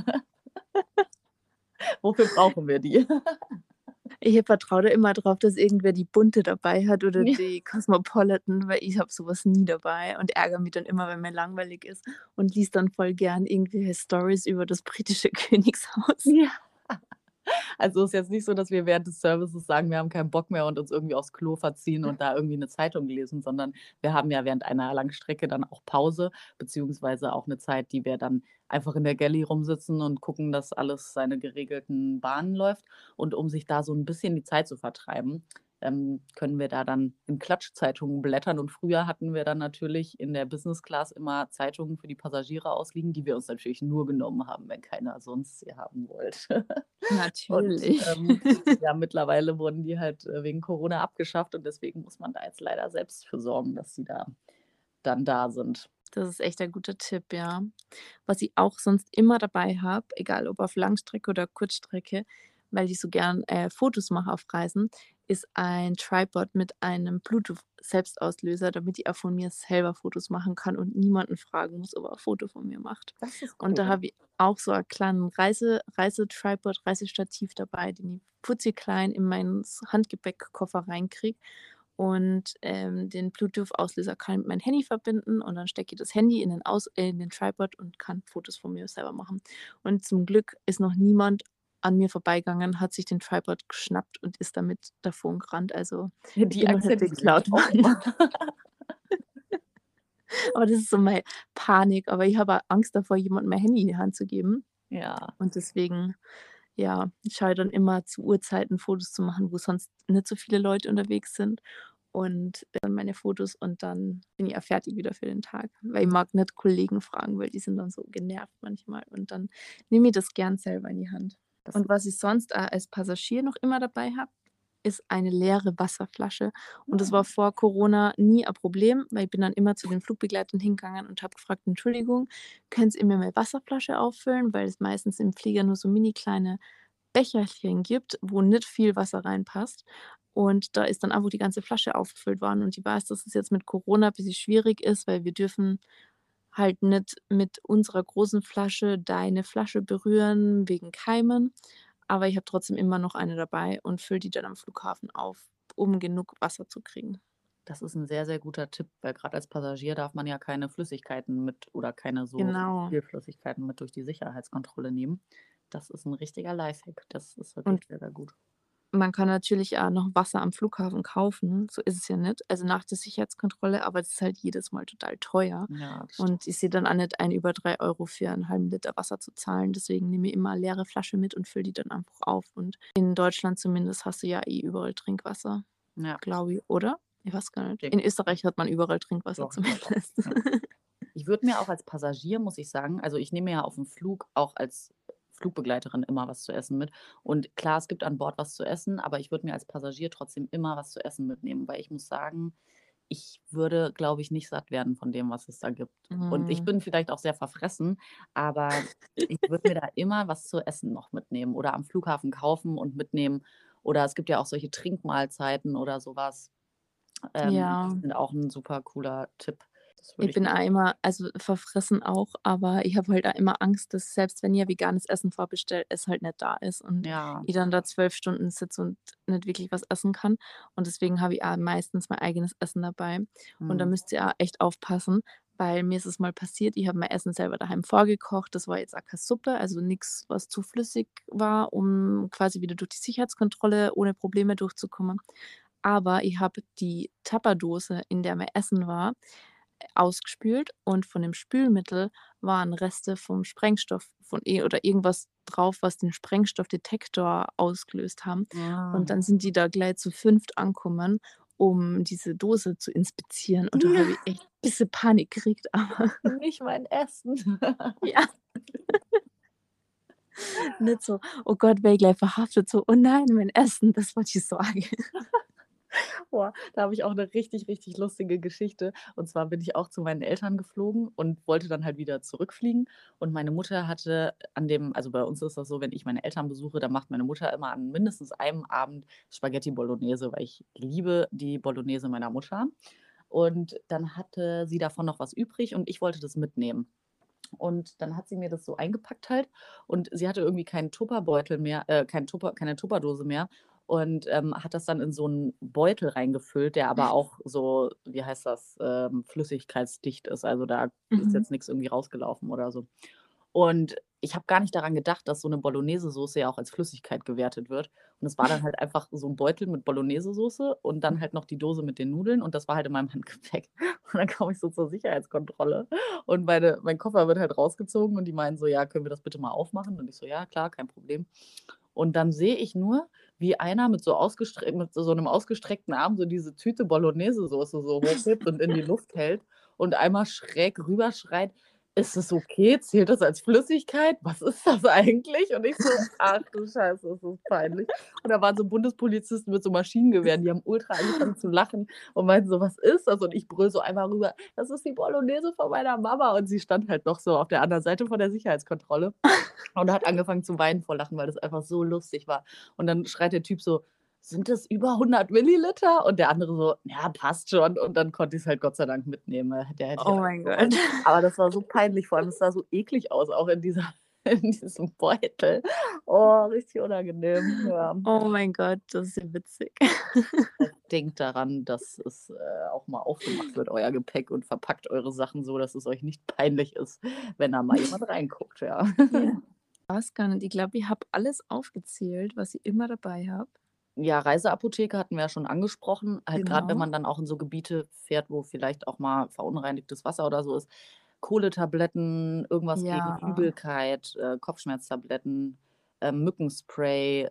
Wofür brauchen wir die? Ich vertraue da immer drauf, dass irgendwer die Bunte dabei hat oder Ja. die Cosmopolitan, weil ich habe sowas nie dabei und ärgere mich dann immer, wenn mir langweilig ist und liest dann voll gern irgendwelche Stories über das britische Königshaus. Ja. Also, ist jetzt nicht so, dass wir während des Services sagen, wir haben keinen Bock mehr und uns irgendwie aufs Klo verziehen und da irgendwie 'ne Zeitung lesen, sondern wir haben ja während einer Langstrecke dann auch Pause, beziehungsweise auch 'ne Zeit, die wir dann einfach in der Galley rumsitzen und gucken, dass alles seine geregelten Bahnen läuft. Und um sich da so 'n bisschen die Zeit zu vertreiben, können wir da dann in Klatschzeitungen blättern. Und früher hatten wir dann natürlich in der Business Class immer Zeitungen für die Passagiere ausliegen, die wir uns natürlich nur genommen haben, wenn keiner sonst sie haben wollte. Und, Natürlich. ja, mittlerweile wurden die halt, wegen Corona abgeschafft und deswegen muss man da jetzt leider selbst für sorgen, dass sie da dann da sind. Das ist echt ein guter Tipp, ja. Was ich auch sonst immer dabei habe, egal ob auf Langstrecke oder Kurzstrecke, weil ich so gern, Fotos mache auf Reisen, ist ein Tripod mit einem Bluetooth-Selbstauslöser, damit ich auch von mir selber Fotos machen kann und niemanden fragen muss, ob er ein Foto von mir macht. Das ist Und da cool. habe ich auch so einen kleinen Reisetripod, Reisestativ dabei, den ich putzeklein in meinen Handgepäckkoffer reinkriege. Und, den Bluetooth-Auslöser kann ich mit meinem Handy verbinden und dann stecke ich das Handy in den Tripod und kann Fotos von mir selber machen. Und zum Glück ist noch niemand an mir vorbeigegangen, hat sich den Tripod geschnappt und ist damit davongerannt. Also, ich Die bin noch nicht Akzente geklaut gibt's auch worden. immer. Aber das ist so meine Panik. Aber ich habe auch Angst davor, jemandem mein Handy in die Hand zu geben. Ja. Und deswegen, ja, schaue ich dann immer zu Uhrzeiten Fotos zu machen, wo sonst nicht so viele Leute unterwegs sind und dann meine Fotos und dann bin ich auch fertig wieder für den Tag. Weil ich mag nicht Kollegen fragen, weil die sind dann so genervt manchmal und dann nehme ich das gern selber in die Hand. Das Und was ich sonst auch als Passagier noch immer dabei habe, ist eine leere Wasserflasche. Und das war vor Corona nie ein Problem, weil ich bin dann immer zu den Flugbegleitern hingegangen und habe gefragt: „Entschuldigung, können Sie mir meine Wasserflasche auffüllen?“ Weil es meistens im Flieger nur so mini kleine Becherchen gibt, wo nicht viel Wasser reinpasst. Und da ist dann einfach die ganze Flasche aufgefüllt worden. Und ich weiß, dass es jetzt mit Corona ein bisschen schwierig ist, weil wir dürfen halt nicht mit unserer großen Flasche deine Flasche berühren wegen Keimen. Aber ich habe trotzdem immer noch eine dabei und fülle die dann am Flughafen auf, um genug Wasser zu kriegen. Das ist 'n sehr, sehr guter Tipp, weil grad als Passagier darf man ja keine Flüssigkeiten mit oder keine so Genau. viel Flüssigkeiten mit durch die Sicherheitskontrolle nehmen. Das ist 'n richtiger Lifehack. Das ist wirklich Und sehr, sehr gut. man kann natürlich auch noch Wasser am Flughafen kaufen, so ist es ja nicht. Also, nach der Sicherheitskontrolle, aber das ist halt jedes Mal total teuer. Ja, das stimmt. Und ich sehe dann auch nicht ein, über 3 € für 'n halben Liter Wasser zu zahlen. Deswegen nehme ich immer leere Flasche mit und fülle die dann einfach auf. Und in Deutschland zumindest hast du ja eh überall Trinkwasser, Ja, glaube ich, oder? Ich weiß gar nicht. In denke ich auch. Österreich hat man überall Trinkwasser Doch, ich glaube auch, zumindest. ja. Ich würde mir auch als Passagier, muss ich sagen, also, ich nehme ja auf'm Flug auch als Flugbegleiterin immer was zu essen mit. Und klar, es gibt an Bord was zu essen, aber ich würde mir als Passagier trotzdem immer was zu essen mitnehmen, weil ich muss sagen, ich würde, glaube ich, nicht satt werden von dem, was es da gibt. Und ich Mhm. bin vielleicht auch sehr verfressen, aber ich würde mir da immer was zu essen noch mitnehmen oder am Flughafen kaufen und mitnehmen. Oder es gibt ja auch solche Trinkmahlzeiten oder so was. Ja. Die sind auch 'n super cooler Tipp. Das würde Ich ich bin mir auch immer also, verfressen auch, aber ich habe halt auch immer Angst, dass selbst wenn ich ja veganes Essen vorbestelle, es halt nicht da ist und ja, ich dann da 12 Stunden sitze und nicht wirklich was essen kann. Und deswegen habe ich auch meistens mein eigenes Essen dabei. Und da mhm. müsst ihr auch echt aufpassen, weil mir ist es mal passiert, ich habe mein Essen selber daheim vorgekocht. Das war jetzt auch keine Suppe, also nix, was zu flüssig war, um quasi wieder durch die Sicherheitskontrolle ohne Probleme durchzukommen. Aber ich habe die Tupperdose, in der mein Essen war, ausgespült und von dem Spülmittel waren Reste vom Sprengstoff oder irgendwas drauf, was den Sprengstoffdetektor ausgelöst haben. Und Ah. dann sind die da gleich zu 5 angekommen, um diese Dose zu inspizieren. Und da habe ich echt ein bisschen Panik gekriegt, aber Nicht mein Essen. ja, nicht so: „Oh Gott, wäre ich gleich verhaftet“, so: „Oh nein, mein Essen“, das wollte ich sagen. Boah, da habe ich auch eine richtig, richtig lustige Geschichte. Und zwar bin ich auch zu meinen Eltern geflogen und wollte dann halt wieder zurückfliegen. Und meine Mutter hatte also bei uns ist das so, wenn ich meine Eltern besuche, dann macht meine Mutter immer an mindestens einem Abend Spaghetti Bolognese, weil ich liebe die Bolognese meiner Mutter. Und dann hatte sie davon noch was übrig und ich wollte das mitnehmen. Und dann hat sie mir das so eingepackt halt und sie hatte irgendwie keinen Tupperbeutel mehr, keine Tupperdose mehr und, hat das dann in so einen Beutel reingefüllt, der aber auch so, wie heißt das, flüssigkeitsdicht ist. Also, da ist Mhm. jetzt nichts irgendwie rausgelaufen oder so. Und ich habe gar nicht daran gedacht, dass so eine Bolognese-Soße ja auch als Flüssigkeit gewertet wird. Und es war dann halt einfach so ein Beutel mit Bolognese-Soße und dann halt noch die Dose mit den Nudeln und das war halt in meinem Handgepäck. Und dann komme ich so zur Sicherheitskontrolle und mein Koffer wird halt rausgezogen und die meinen so: „Ja, können wir das bitte mal aufmachen?“ Und ich so: „Ja, klar, kein Problem.“ Und dann sehe ich nur, wie einer mit so 'nem ausgestreckten Arm so diese Tüte Bolognese-Soße so hochhebt und in die Luft hält und einmal schräg rüber schreit: „Ist es okay? Zählt das als Flüssigkeit? Was ist das eigentlich?“ Und ich so: „Ach du Scheiße, ist das peinlich.“ Und da waren so Bundespolizisten mit so Maschinengewehren, die haben ultra angefangen zu lachen und meinten so: „Was ist das?“ Und ich brülle so einmal rüber: „Das ist die Bolognese von meiner Mama.“ Und sie stand halt noch so auf der anderen Seite von der Sicherheitskontrolle und hat angefangen zu weinen vor Lachen, weil das einfach so lustig war. Und dann schreit der Typ so: „Sind das über 100 Milliliter?“ Und der andere so: „Ja, passt schon.“ Und dann konnte ich's halt Gott sei Dank mitnehmen. Der hätte ich Oh auch mein Gott. bereut. Aber das war so peinlich, vor allem es sah so eklig aus, auch in dieser in diesem Beutel. Oh, richtig unangenehm, ja. Oh mein Gott, das ist ja witzig. Denkt daran, dass es, auch mal aufgemacht wird, euer Gepäck und verpackt eure Sachen so, dass es euch nicht peinlich ist, wenn da mal jemand reinguckt, ja. Ja. Weiß gar nicht. Ich glaube, ich habe alles aufgezählt, was ich immer dabei habe. Ja, Reiseapotheke hatten wir ja schon angesprochen. Halt grad, wenn Genau. man dann auch in so Gebiete fährt, wo vielleicht auch mal verunreinigtes Wasser oder so ist. Kohletabletten, irgendwas gegen Ja, Übelkeit, Kopfschmerztabletten, Mückenspray,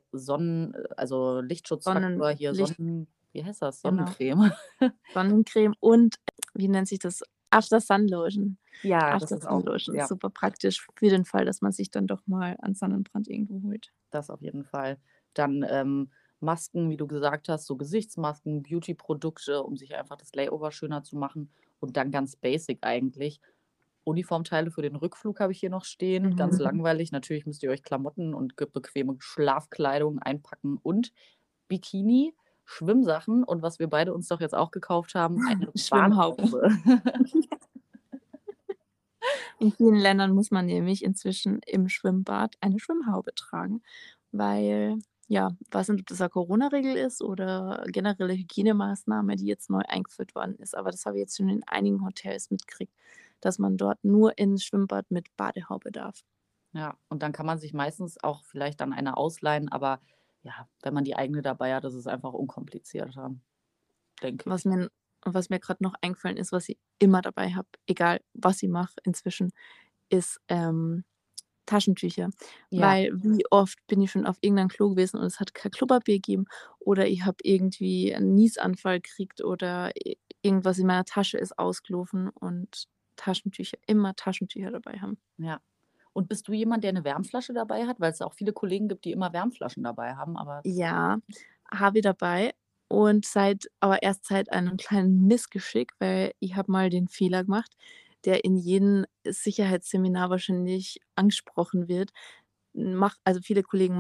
also Lichtschutzfaktor, hier Sonnenlicht, wie heißt das? genau. Sonnencreme. Sonnencreme und wie nennt sich das? After Sun Lotion. Ja, das After ist Sun auch Lotion ist ja, super praktisch für den Fall, dass man sich dann doch mal an Sonnenbrand irgendwo holt. das auf jeden Fall. Dann, Masken, wie du gesagt hast, so Gesichtsmasken, Beautyprodukte, um sich einfach das Layover schöner zu machen und dann ganz basic eigentlich Uniformteile für den Rückflug habe ich hier noch stehen, ganz Mhm. langweilig. Natürlich müsst ihr euch Klamotten und bequeme Schlafkleidung einpacken und Bikini, Schwimmsachen und was wir beide uns doch jetzt auch gekauft haben, eine Schwimmhaube. Badehose. In vielen Ländern muss man nämlich inzwischen im Schwimmbad eine Schwimmhaube tragen, weil ja, weiß nicht, ob das 'ne Corona-Regel ist oder generelle Hygienemaßnahme, die jetzt neu eingeführt worden ist, aber das habe ich jetzt schon in einigen Hotels mitgekriegt, dass man dort nur ins Schwimmbad mit Badehaube darf. Ja, und dann kann man sich meistens auch vielleicht dann eine ausleihen, aber ja, wenn man die eigene dabei hat, ist es einfach unkomplizierter, denke Was ich. mir was mir grad noch eingefallen ist, was ich immer dabei habe, egal was ich mache inzwischen, ist, Taschentücher, Ja, weil wie oft bin ich schon auf irgendeinem Klo gewesen und es hat kein Klopapier gegeben oder ich habe irgendwie 'n Niesanfall gekriegt oder irgendwas in meiner Tasche ist ausgelaufen und Taschentücher, immer Taschentücher dabei haben. ja. Und bist du jemand, der eine Wärmflasche dabei hat? Weil es auch viele Kollegen gibt, die immer Wärmflaschen dabei haben, aber Ja, habe ich dabei und erst seit einem kleinen Missgeschick, weil ich habe mal den Fehler gemacht, der in jedem Sicherheitsseminar wahrscheinlich angesprochen wird. Also, viele Kollegen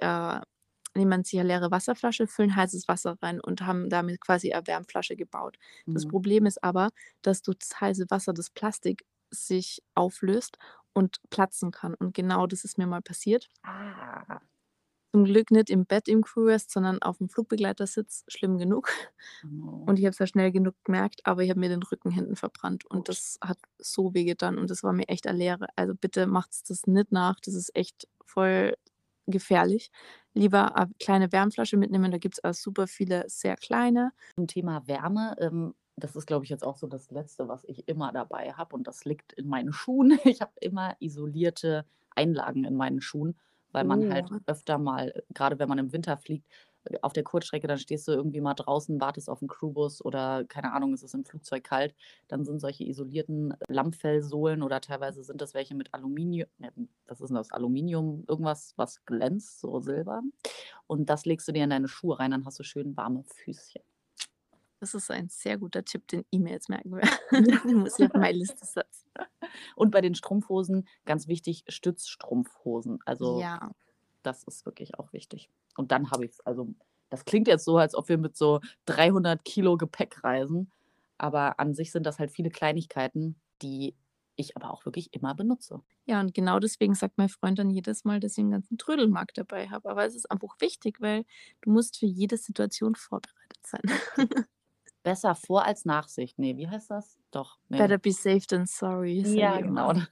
nehmen sich eine leere Wasserflasche, füllen heißes Wasser rein und haben damit quasi eine Wärmflasche gebaut. Das mhm. Problem ist aber, dass durch das heiße Wasser das Plastik sich auflöst und platzen kann und genau das ist mir mal passiert. Ah. Zum Glück nicht im Bett im Crewrest, sondern auf'm Flugbegleitersitz, schlimm genug. Oh, Und ich habe es ja schnell genug gemerkt, aber ich habe mir den Rücken hinten verbrannt und gut. das hat so wehgetan und das war mir echt eine Lehre. Also, bitte macht's das nicht nach, das ist echt voll gefährlich. Lieber a kleine Wärmflasche mitnehmen, da gibt's auch super viele sehr kleine. Zum Thema Wärme, das ist, glaube ich, jetzt auch so das Letzte, was ich immer dabei habe und das liegt in meinen Schuhen. Ich habe immer isolierte Einlagen in meinen Schuhen, weil man Oh. halt öfter mal, gerade wenn man im Winter fliegt, auf der Kurzstrecke, dann stehst du irgendwie mal draußen, wartest auf 'n Crewbus oder keine Ahnung, es ist im Flugzeug kalt. Dann sind solche isolierten Lammfellsohlen oder teilweise sind das welche mit Aluminium, was ist 'n das? Aluminium, irgendwas, was glänzt, so Silber. Und das legst du dir in deine Schuhe rein, dann hast du schön warme Füßchen. Das ist ein sehr guter Tipp, den ich mir jetzt merken werde. Den muss ich auf meine Liste setzen. Und bei den Strumpfhosen, ganz wichtig, Stützstrumpfhosen. Also Ja. das ist wirklich auch wichtig. Und dann habe ich es. Also das klingt jetzt so, als ob wir mit so 300 Kilo Gepäck reisen. Aber an sich sind das halt viele Kleinigkeiten, die ich aber auch wirklich immer benutze. Ja, und genau deswegen sagt mein Freund dann jedes Mal, dass ich einen ganzen Trödelmark dabei habe. Aber es ist einfach wichtig, weil du musst für jede Situation vorbereitet sein. Besser vor als Nachsicht. Nee, wie heißt das? Doch. Nee. Better be safe than sorry, sag Ja, ich genau. immer.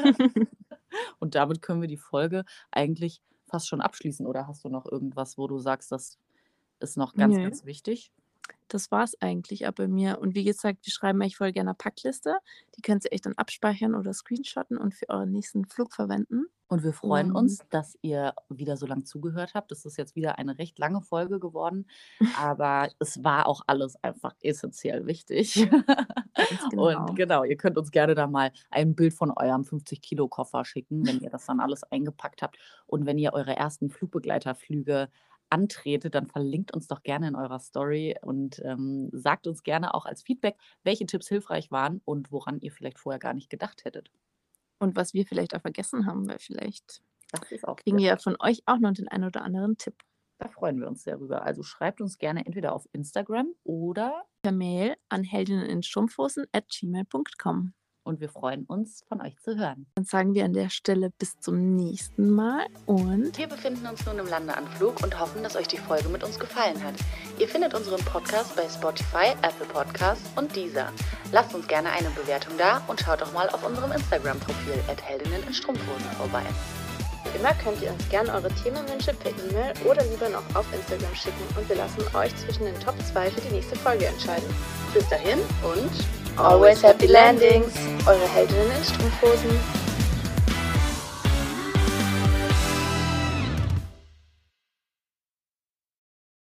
Und damit können wir die Folge eigentlich fast schon abschließen. Oder hast du noch irgendwas, wo du sagst, das ist noch ganz, Nö. ganz wichtig? Das war's eigentlich auch bei mir. Und wie gesagt, wir schreiben euch voll gerne eine Packliste. Die könnt ihr echt dann abspeichern oder screenshotten und für euren nächsten Flug verwenden. Und wir freuen Und uns, dass ihr wieder so lange zugehört habt. Das ist jetzt wieder eine recht lange Folge geworden, aber es war auch alles einfach essentiell wichtig. ganz Und genau. genau, ihr könnt uns gerne da mal ein Bild von eurem 50-Kilo-Koffer schicken, wenn ihr das dann alles eingepackt habt. Und wenn ihr eure ersten Flugbegleiterflüge antretet, dann verlinkt uns doch gerne in eurer Story und sagt uns gerne auch als Feedback, welche Tipps hilfreich waren und woran ihr vielleicht vorher gar nicht gedacht hättet. Und was wir vielleicht auch vergessen haben, weil vielleicht Das ist auch kriegen sehr wir ja von euch auch noch den einen oder anderen Tipp. Da freuen wir uns sehr drüber. Also schreibt uns gerne entweder auf Instagram oder Per Mail an heldinneninstrumpfhosen@gmail.com. und wir freuen uns, von euch zu hören. Dann sagen wir an der Stelle bis zum nächsten Mal und Wir befinden uns nun im Landeanflug und hoffen, dass euch die Folge mit uns gefallen hat. Ihr findet unseren Podcast bei Spotify, Apple Podcasts und Deezer. Lasst uns gerne eine Bewertung da und schaut doch mal auf unserem Instagram-Profil @Heldinnen in Strumpfhosen vorbei. Wie immer könnt ihr uns gerne eure Themenwünsche per E-Mail oder lieber noch auf Instagram schicken und wir lassen euch zwischen den Top 2 für die nächste Folge entscheiden. Bis dahin und Always happy landings! Eure Heldinnen in Strumpfhosen.